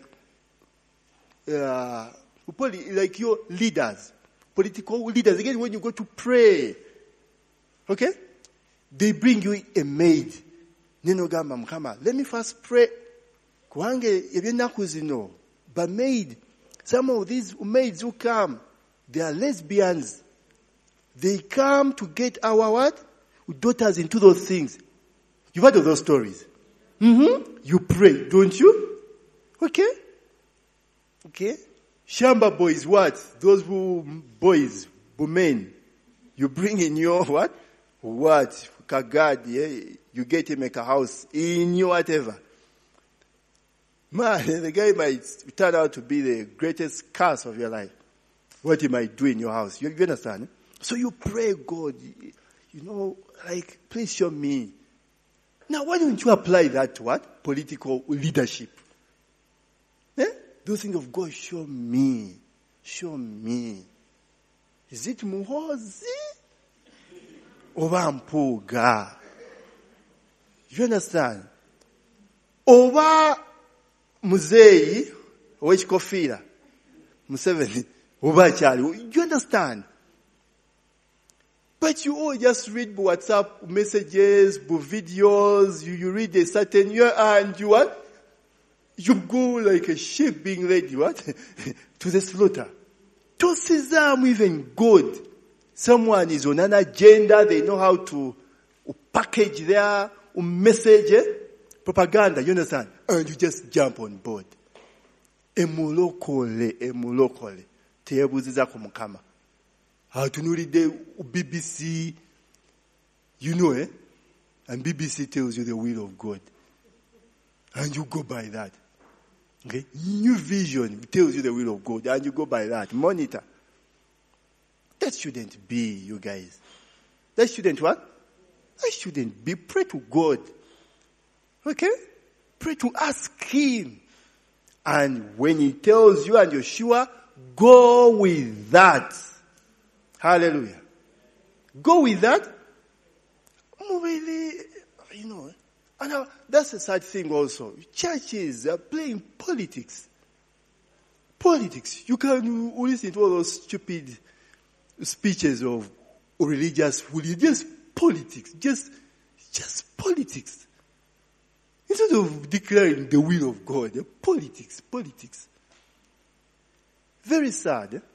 uh, like your leaders, political leaders? Again, when you go to pray, okay? They bring you a maid. Nenogamba mkama. Let me first pray. Kwange eby'ennaku but maid, some of these maids who come, they are lesbians. They come to get our what? Daughters into those things. You've heard of those stories? Mm-hmm. You pray, don't you? Okay? Okay? Shamba boys, what? Those who boys, women, you bring in your what? What? Kagadi, eh? You get him make a house in your whatever. Man, the guy might turn out to be the greatest curse of your life. What he might do in your house. You, you understand? So you pray, God, you know, like, please show me. Now, why don't you apply that to what? Political leadership. Eh? Those things of God, show me. Show me. Is it Muhozi? Oba Mpuga. You understand? Oba Muzeyi, Owechikofira. Museveni. Oba Chali. You understand? understand? But you all just read WhatsApp messages, videos, you, you read a certain year and you what? You go like a sheep being led, what? to the slaughter. To see them even good. Someone is on an agenda, they know how to package their message, eh? propaganda, you understand? And you just jump on board. Emulokole, emulokole. Tebuziza ku Mukama. Atunulide B B C, you know, eh? And B B C tells you the will of God. And you go by that. Okay? New Vision tells you the will of God. And you go by that. Monitor. That shouldn't be, you guys. That shouldn't what? That shouldn't be. Pray to God. Okay? Pray to ask Him. And when He tells you and you're sure, go with that. Hallelujah. Go with that. Really, you know. And now, that's a sad thing also. Churches are playing politics. Politics. You can listen to all those stupid speeches of religious fully. Just politics. Just, just politics. Instead of declaring the will of God, eh? politics, politics. Very sad. Eh?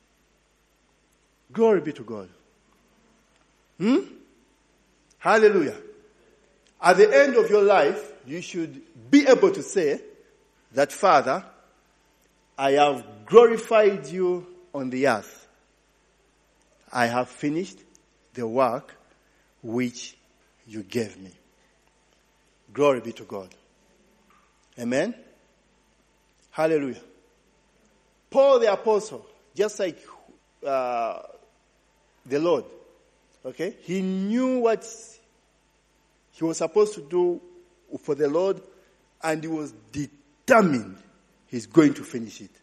Glory be to God. Hmm? Hallelujah. At the end of your life, you should be able to say that, Father, I have glorified you on the earth. I have finished the work which you gave me. Glory be to God. Amen. Hallelujah. Paul the Apostle, just like uh, the Lord, okay, he knew what he was supposed to do for the Lord, and he was determined he's going to finish it.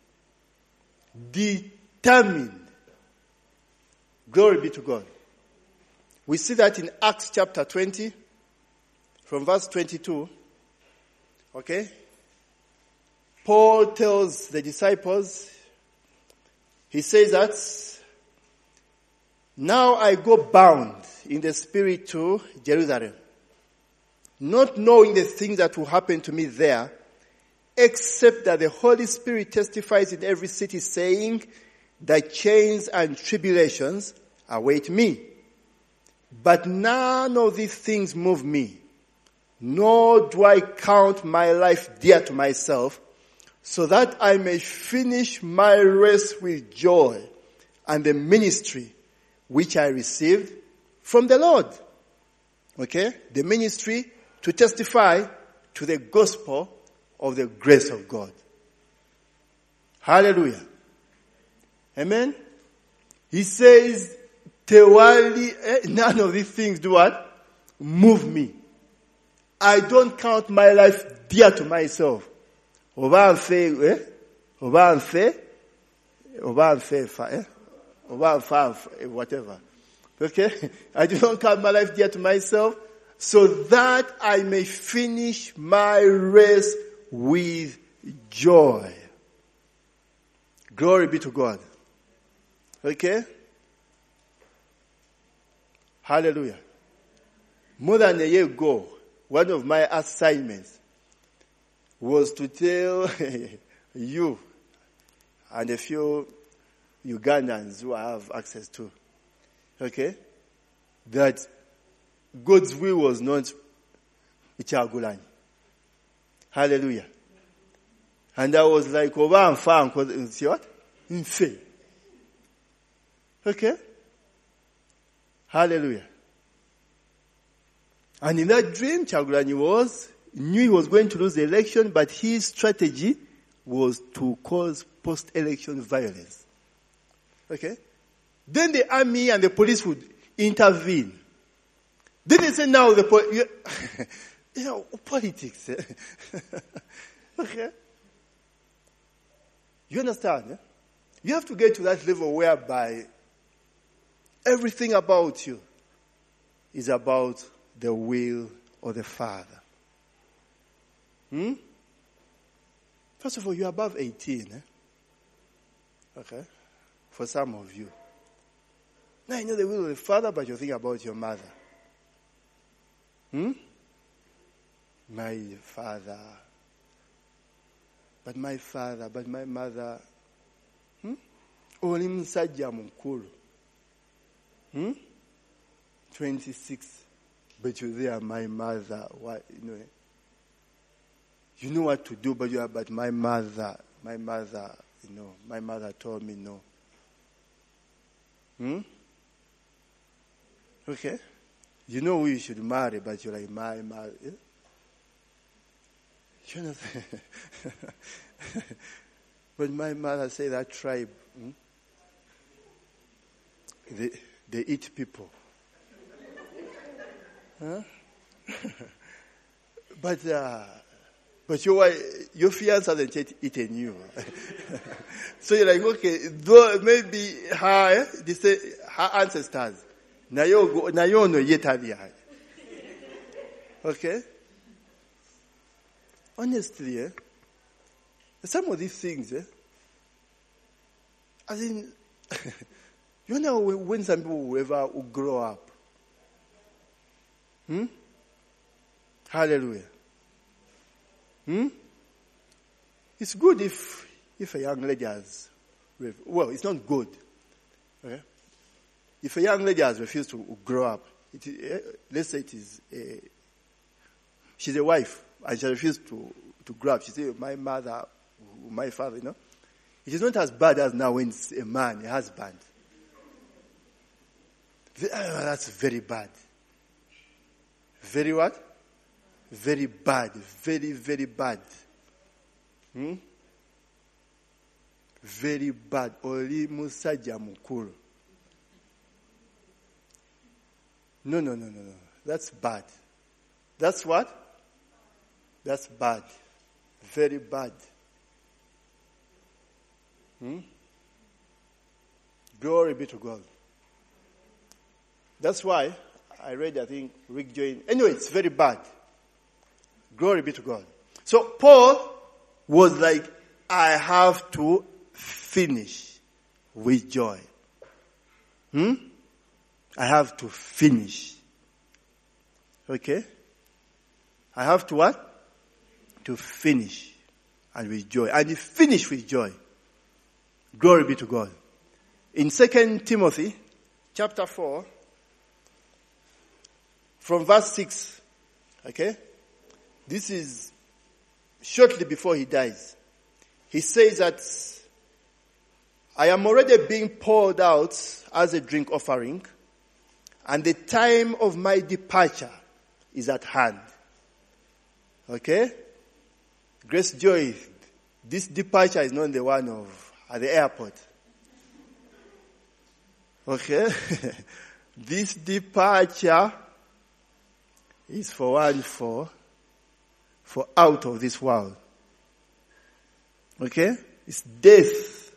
Determined. Glory be to God. We see that in Acts chapter twenty, from verse twenty-two. Okay? Paul tells the disciples, he says that, now I go bound in the Spirit to Jerusalem, not knowing the things that will happen to me there, except that the Holy Spirit testifies in every city, saying that chains and tribulations await me. But none of these things move me, nor do I count my life dear to myself, so that I may finish my race with joy and the ministry which I received from the Lord. Okay? The ministry to testify to the gospel of the grace of God. Hallelujah. Amen? He says, Tewali, eh, none of these things do what? Move me. I don't count my life dear to myself. Oba anfe, eh? Oba anfe, oba anfe, eh? Oba anfe, whatever. Okay? I do not count my life dear to myself, so that I may finish my race with joy. Glory be to God. Okay? Hallelujah. More than a year ago, one of my assignments was to tell you and a few Ugandans who I have access to, okay, that God's will was not Kyagulanyi. Hallelujah. And I was like, Oba nfa, see what? Nfe. Okay? Hallelujah. And in that dream, Kyagulanyi was, knew he was going to lose the election, but his strategy was to cause post-election violence. Okay? Then the army and the police would intervene. Then they say, now the po- you, you know, politics. Eh? Okay? You understand? Eh? You have to get to that level whereby everything about you is about the will of the Father. Hmm? First of all, you're above eighteen. Eh? Okay? For some of you. Now you know the will of the Father, but you think about your mother. Hmm? My father. But my father, but my mother. Hmm? Oli musajja mukulu. Hmm? twenty-six. But you're there, my mother. What, you know, you know what to do, but you are, but my mother, my mother, you know, my mother told me no. Hmm? Okay? You know who you should marry, but you're like, my mother. Yeah? You know, but my mother said that tribe, hmm? they, they eat people. Huh? but uh, but your your fiance hasn't yet eaten you. So you're like, okay, though maybe her, they say, her ancestors. Now you now you know yet have. Okay? Honestly, eh, some of these things, eh, as in, you know when some people will ever will grow up. Hmm? Hallelujah. Hmm? It's good if if a young lady has, well, it's not good. Okay? If a young lady has refused to grow up, it, uh, let's say it is, a, she's a wife, and she refused to, to grow up. She said, my mother, my father, you know. It is not as bad as now when it's a man, a husband. The, uh, that's very bad. Very what? Very bad. Very, very bad. Hmm? Very bad. Oli musajja mukulu. No, no, no, no, no. That's bad. That's what? That's bad. Very bad. Hmm? Glory be to God. That's why I read, I think, Rick Joyner. Anyway, it's very bad. Glory be to God. So Paul was like, I have to finish with joy. Hmm? I have to finish. Okay? I have to what? To finish. And with joy. And he finished with joy. Glory be to God. In Second Timothy, chapter four, from verse six, okay? This is shortly before he dies. He says that, I am already being poured out as a drink offering, and the time of my departure is at hand. Okay? Grace Joy, this departure is not the one of at the airport. Okay? This departure is for one for, for out of this world. Okay? It's death.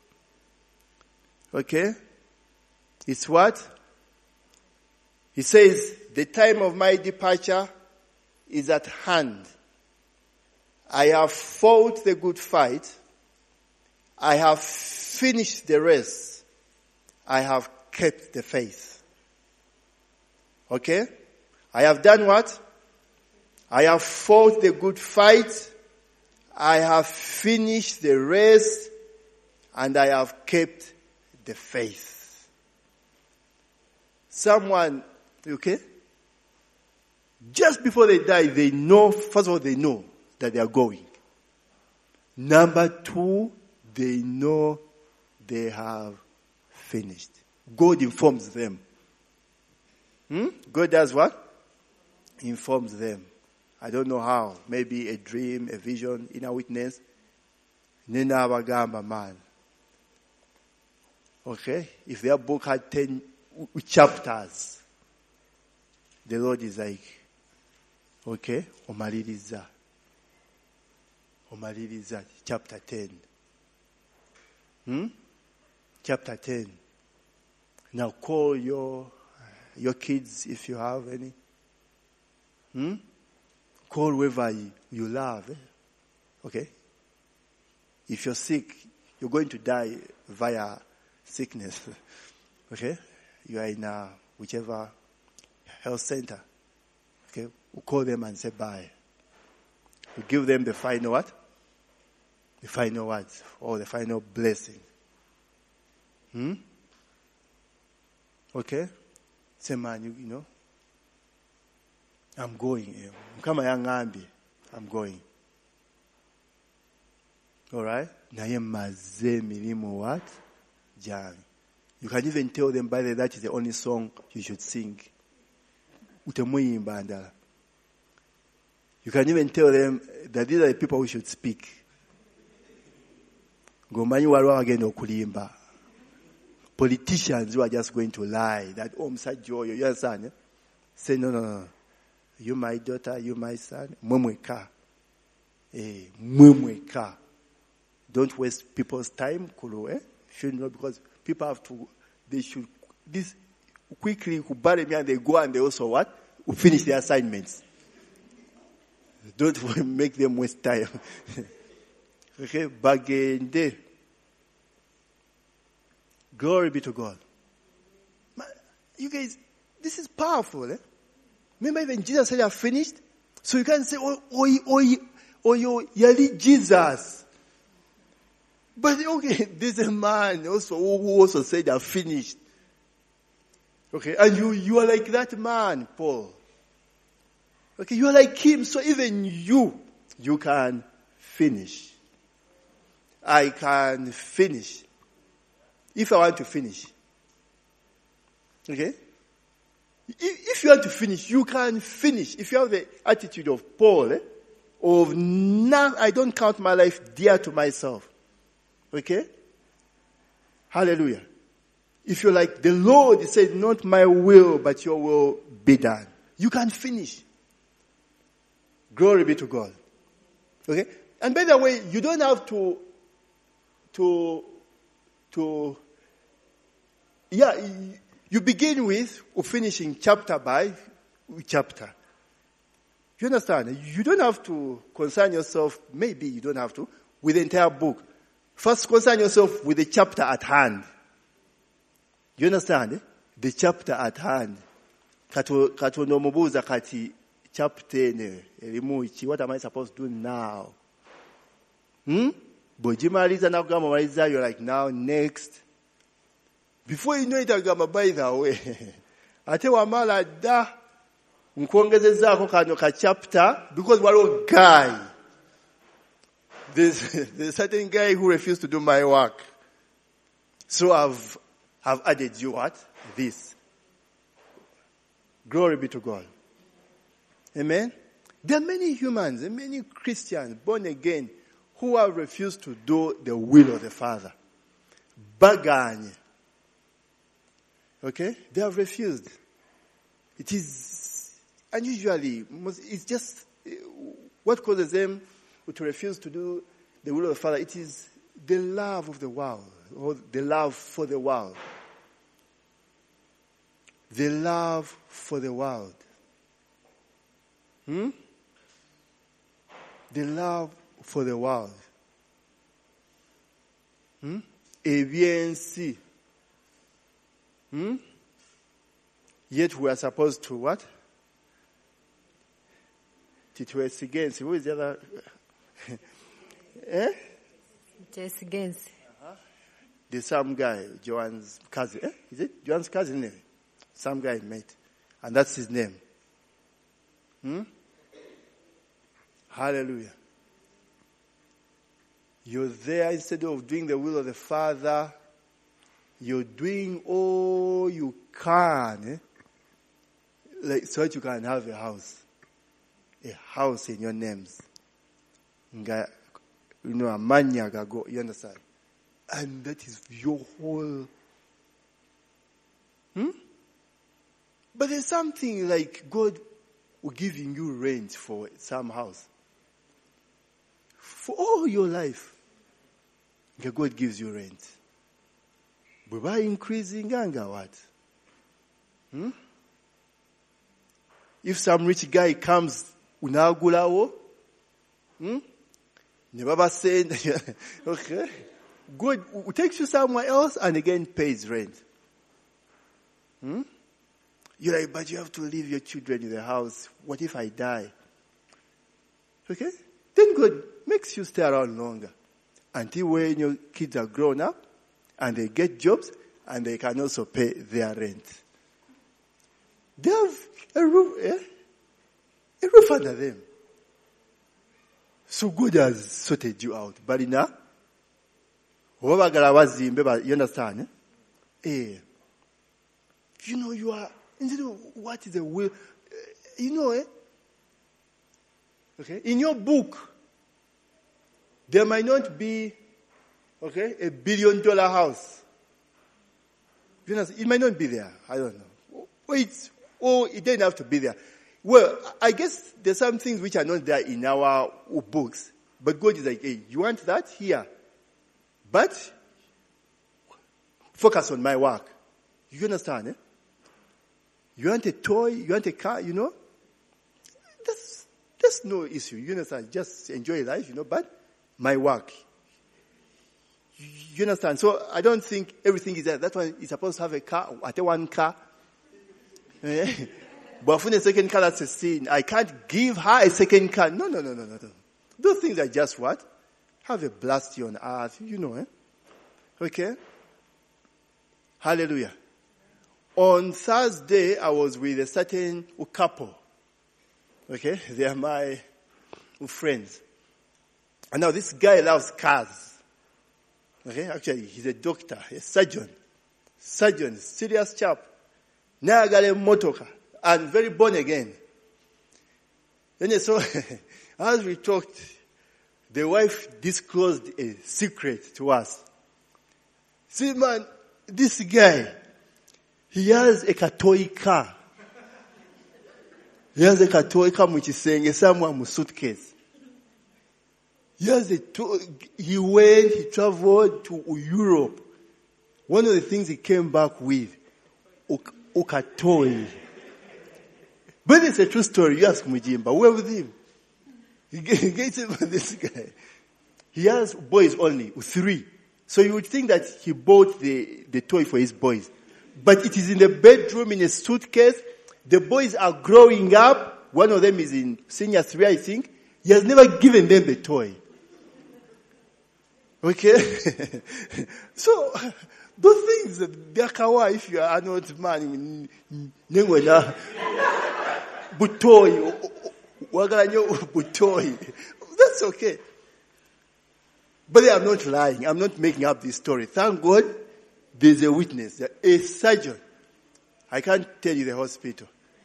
Okay? It's what? He says, the time of my departure is at hand. I have fought the good fight. I have finished the race. I have kept the faith. Okay? I have done what? I have fought the good fight. I have finished the race. And I have kept the faith. Someone, okay? Just before they die, they know, first of all, they know that they are going. Number two, they know they have finished. God informs them. Hmm? God does what? Informs them. I don't know how. Maybe a dream, a vision, inner witness. Nena abagamba man. Okay? If their book had ten chapters, the Lord is like, okay, omaliriza. Omaliriza, chapter ten. Hmm? Chapter ten. Now call your, your kids if you have any. Hmm? Call whoever you, you love. Eh? Okay? If you're sick, you're going to die via sickness. Okay? you are in a whichever health center. Okay, we call them and say bye. We give them the final what? The final words or the final blessing. Hmm? Okay? Say, man, you, you know, I'm going. Come on, I'm going. Alright? Naye maze milimu what? Jang. You can even tell them, by the way, that is the only song you should sing. Utemuyimba ndala. You can even tell them that these are the people who should speak. Ngomanyi waliwo agenda okulimba. Politicians who are just going to lie. That, oh, Msaji oyo, you understand? Eh? Say, no, no, no. You my daughter, you my son. Mwemweka. Eh, mwemweka. Don't waste people's time, Kulu, eh? Should know, because people have to, they should, this, quickly, bury me and they go and they also what? Finish their assignments. Don't make them waste time. Okay, bagende. Glory be to God. You guys, this is powerful, eh? Remember even Jesus said, I've finished. So you can't say, oh, oh, oh, oh, you, yali Jesus. But okay, there's a man also who also said, I've finished. Okay, and you, you are like that man, Paul. Okay, you are like him, so even you, you can finish. I can finish. If I want to finish. Okay? If you want to finish, you can finish. If you have the attitude of Paul, eh? Of none, I don't count my life dear to myself. Okay? Hallelujah. If you're like the Lord, he said, not my will, but your will be done. You can finish. Glory be to God. Okay? And by the way, you don't have to, to, to, yeah, you begin with or finishing chapter by chapter. You understand? You don't have to concern yourself, maybe you don't have to, with the entire book. First concern yourself with the chapter at hand. You understand? The chapter at hand. Katono mubuza kati chapter ne elimuichi. What am I supposed to do now? Hmm? Bojimaliza na kugamba maliza, you're like, now, next. Before you know it, agamba, by the way. Ate wamala da. Nkuongezezako kano ka chapter, because walo guy. There's, there's a certain guy who refused to do my work. So I've, I've added you what? This. Glory be to God. Amen? There are many humans, and many Christians, born again, who have refused to do the will of the Father. Baganye. Okay? They have refused. It is unusually, it's just, what causes them to refuse to do the will of the Father? It is the love of the world, or the love for the world. The love for the world. Hmm? The love for the world. Hmm? Eviency. Hmm? Yet we are supposed to what? Titwes against. Who is the other? Eh? Just against. Uh-huh. The some guy, Joanne's cousin. Eh? Is it Joanne's cousin? Name? Some guy met. And that's his name. Hmm? Hallelujah. You're there, instead of doing the will of the Father, you're doing all you can, eh? Like, so that you can have a house. A house in your names. You know, a manya go, you understand? And that is your whole. Hmm? But there's something like God will giving you rent for some house. For all your life. God gives you rent. But by increasing anger, what? Hmm? If some rich guy comes, unagulawo, hmm? Never saying, okay. God takes you somewhere else and again pays rent. Hmm? You're like, but you have to leave your children in the house. What if I die? Okay? Then God makes you stay around longer until when your kids are grown up and they get jobs and they can also pay their rent. They have a roof, eh? a roof under them. So God has sorted you out. But now, you understand? Eh? Eh. You know, you are, what is the will? You know, eh? Okay? In your book, there might not be, okay, a billion dollar house. You know, it might not be there. I don't know. Or, it's, or it doesn't have to be there. Well, I guess there's some things which are not there in our books. But God is like, hey, you want that? Here. But focus on my work. You understand, eh? You want a toy? You want a car? You know? That's, that's no issue. You understand? Just enjoy life, you know, but my work. You understand? So I don't think everything is there. That one is supposed to have a car, at one car. But for the second car, that's a sin. I can't give her a second car. No, no, no, no, no, no. Those things are just what? Have a blast on earth, you know, eh? Okay? Hallelujah. On Thursday, I was with a certain couple. Okay? They are my friends. And now this guy loves cars. Okay? Actually, he's a doctor, a surgeon. Surgeon, serious chap. Nagale motoka. And very born again. Then so, as we talked, the wife disclosed a secret to us. See, man, this guy, he has a Katoi car. He has a Katoi car which is saying somewhere in suitcase. He has a to- he went, he traveled to Europe. One of the things he came back with, a Katoi. But it's a true story. You ask Mujimba, we're with him. He gets him with this guy. He has boys only, three. So you would think that he bought the, the toy for his boys. But it is in the bedroom in a suitcase. The boys are growing up. One of them is in senior three, I think. He has never given them the toy. Okay? So, those things, they are kawaii if you are not man. Butoy. Butoy. That's okay. But I'm not lying. I'm not making up this story. Thank God there's a witness, a surgeon. I can't tell you the hospital.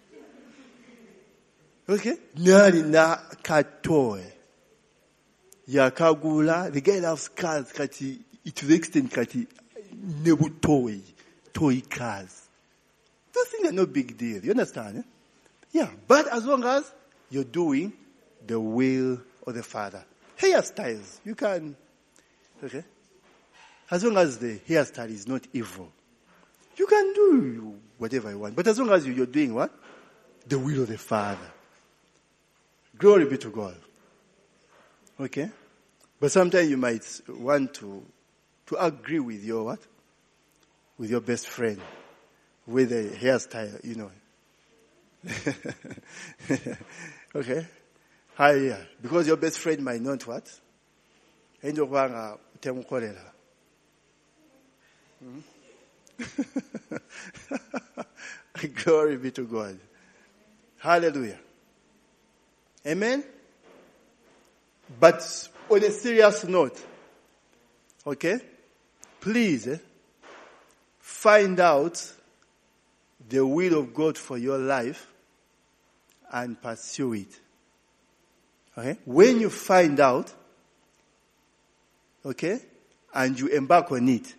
Okay? Nari na katoy. Yakagula, the guy loves cars, kati, to the extent kati, nebu toy, toy cars. Those things are no big deal. You understand? Eh? Yeah. But as long as you're doing the will of the Father. Hairstyles, you can, okay? As long as the hairstyle is not evil, you can do whatever you want. But as long as you're doing what? The will of the Father. Glory be to God. Okay? But sometimes you might want to, to agree with your what? With your best friend. With the hairstyle, you know. Okay? Hallelujah. Because your best friend might not what? Glory be to God. Hallelujah. Amen? But on a serious note, okay, please eh, find out the will of God for your life and pursue it. Okay? When you find out, okay, and you embark on it,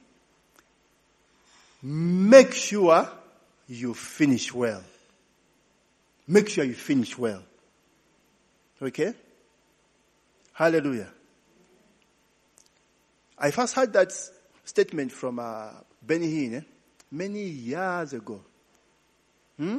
make sure you finish well. Make sure you finish well. Okay? Hallelujah. I first heard that statement from uh, Benny Hinn eh, many years ago. Hmm?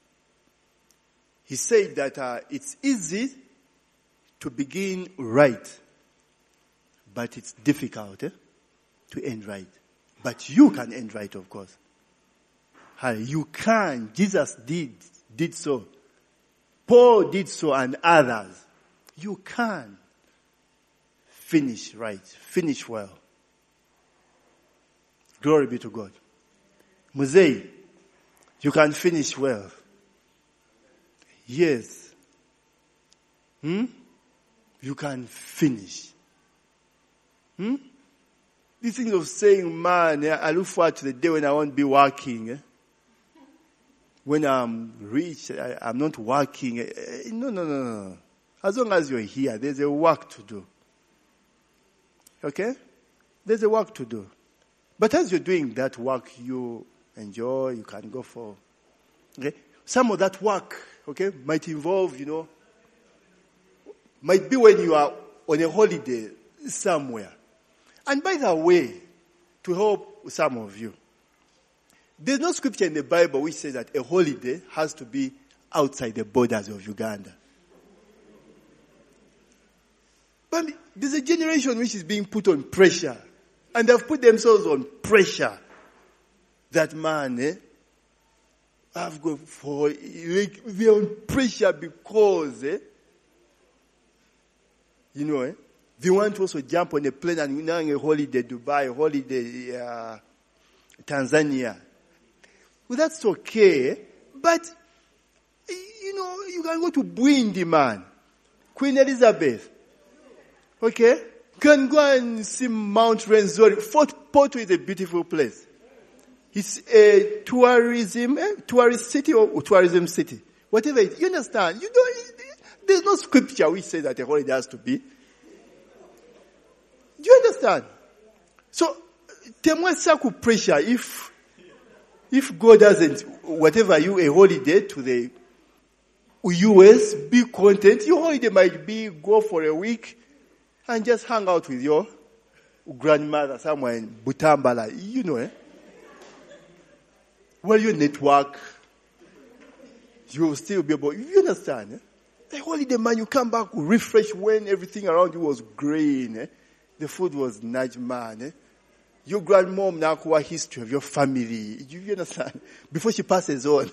He said that uh, it's easy to begin right, but it's difficult eh, to end right. But you can end right, of course. You can. Jesus did, did so. Paul did so, and others. You can finish right. Finish well. Glory be to God. Muzei, you can finish well. Yes. Hmm? You can finish. Hmm? This thing of saying, man, I look forward to the day when I won't be working. Eh? When I'm rich, I, I'm not working. Eh? No, no, no, no. As long as you're here, there's a work to do. Okay? There's a work to do. But as you're doing that work, you enjoy, you can go for, okay? Some of that work, okay, might involve, you know, might be when you are on a holiday somewhere. And by the way, to help some of you, there's no scripture in the Bible which says that a holiday has to be outside the borders of Uganda. But there's a generation which is being put on pressure. And they've put themselves on pressure. That man, eh? I've gone for, like, they're on pressure because, eh? You know, eh? They want to also jump on a plane and now a holiday Dubai, holiday uh, Tanzania. Well, that's okay. But, you know, you can go to Bwindi, man. Queen Elizabeth. Okay? Can go and see Mount Rwenzori. Fort Porto is a beautiful place. It's a tourism, eh, tourist city or tourism city. Whatever it is. You understand? You know, there's no scripture which says that a holiday has to be. Do you understand? So, temwa saku pressure if, if God doesn't, whatever you, a holiday to the U S, be content. Your holiday might be go for a week and just hang out with your grandmother somewhere in Butambala. You know, eh? Well, your network, you will still be able, you understand, eh? A holiday, man, you come back refresh when everything around you was green, eh? The food was nice, man, eh? Your grandmom now know history of your family. You, you understand? Before she passes on.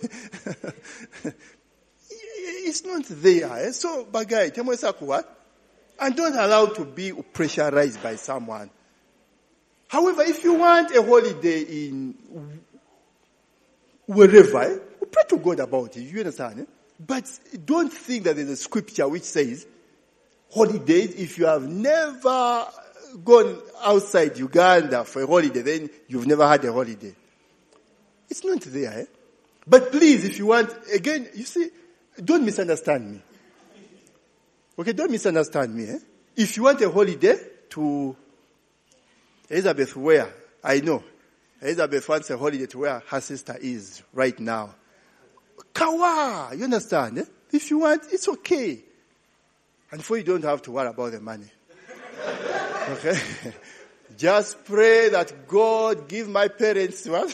It's not there, eh? So, bagay, tell me what? And don't allow to be pressurized by someone. However, if you want a holiday in wherever, eh, pray to God about it. You understand? Eh? But don't think that there's a scripture which says holidays, if you have never gone outside Uganda for a holiday, then you've never had a holiday. It's not there. Eh? But please, if you want, again, you see, don't misunderstand me. Okay, don't misunderstand me. Eh? If you want a holiday to Elizabeth where, I know, Elizabeth wants a holiday to where her sister is right now. Kawa, you understand? Eh? If you want, it's okay. And for you don't have to worry about the money. Okay? Just pray that God give my parents what?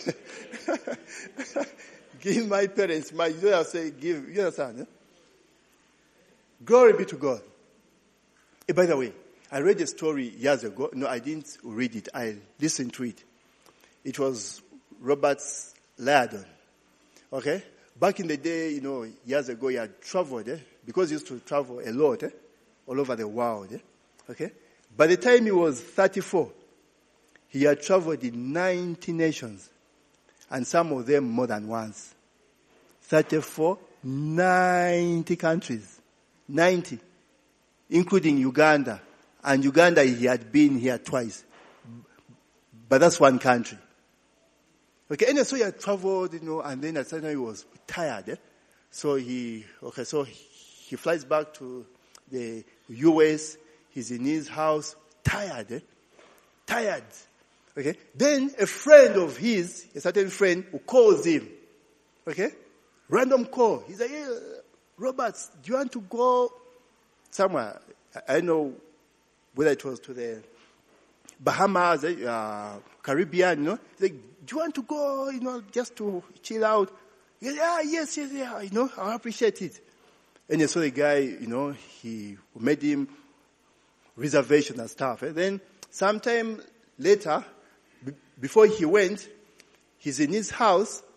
Give my parents my, you don't have to say give, you understand? Eh? Glory be to God. Hey, by the way, I read a story years ago. No, I didn't read it. I listened to it. It was Robert Liardon. Okay? Back in the day, you know, years ago, he had traveled, eh? Because he used to travel a lot, eh? All over the world, eh? Okay? By the time he was thirty-four, he had traveled in ninety nations. And some of them more than once. thirty-four, ninety countries. ninety, including Uganda. And Uganda, he had been here twice. But that's one country. Okay, and so he had traveled, you know, and then at some time he was tired. Eh? So he, okay, so he flies back to the U S. He's in his house, tired, eh? Tired. Okay, then a friend of his, a certain friend, who calls him. Okay, random call. He's like, hey, Robert, do you want to go somewhere? I don't know whether it was to the Bahamas, uh, Caribbean, you know. He's like, do you want to go, you know, just to chill out? He said, yeah, yes, yes, yeah, you know, I appreciate it. And so the guy, you know, he made him reservation and stuff. And then sometime later, b- before he went, he's in his house,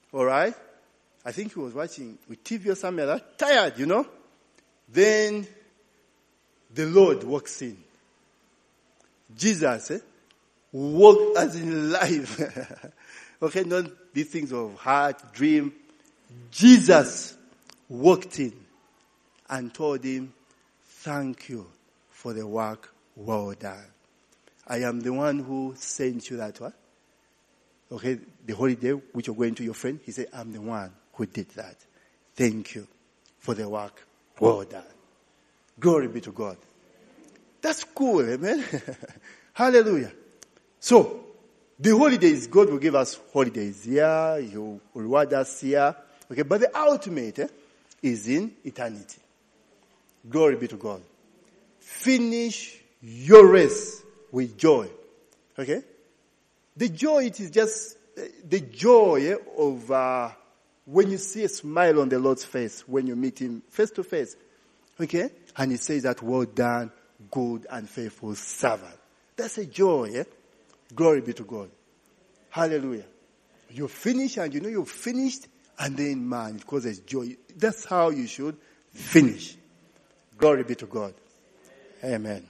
All right? I think he was watching with T V or something like that. Tired, you know? Then the Lord walks in. Jesus, eh? Walk as in life. Okay, not these things of heart, dream. Jesus walked in and told him, thank you for the work well done. I am the one who sent you that one. Okay, the holiday which you're going to your friend, he said, I'm the one who did that. Thank you for the work well done. Glory be to God. That's cool, amen. Hallelujah. So, the holidays, God will give us holidays here, He will reward us here. Okay, but the ultimate eh, is in eternity. Glory be to God. Finish your race with joy. Okay? The joy, it is just uh, the joy eh, of uh, when you see a smile on the Lord's face, when you meet Him face to face. Okay? And He says that, well done, good and faithful servant. That's a joy. Eh? Glory be to God. Hallelujah. You finish and you know you've finished, and then man, it causes joy. That's how you should finish. Glory be to God. Amen.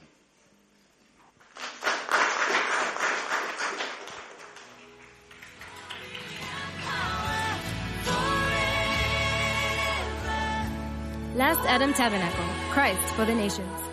Last Adam Tabernacle, Christ for the Nations.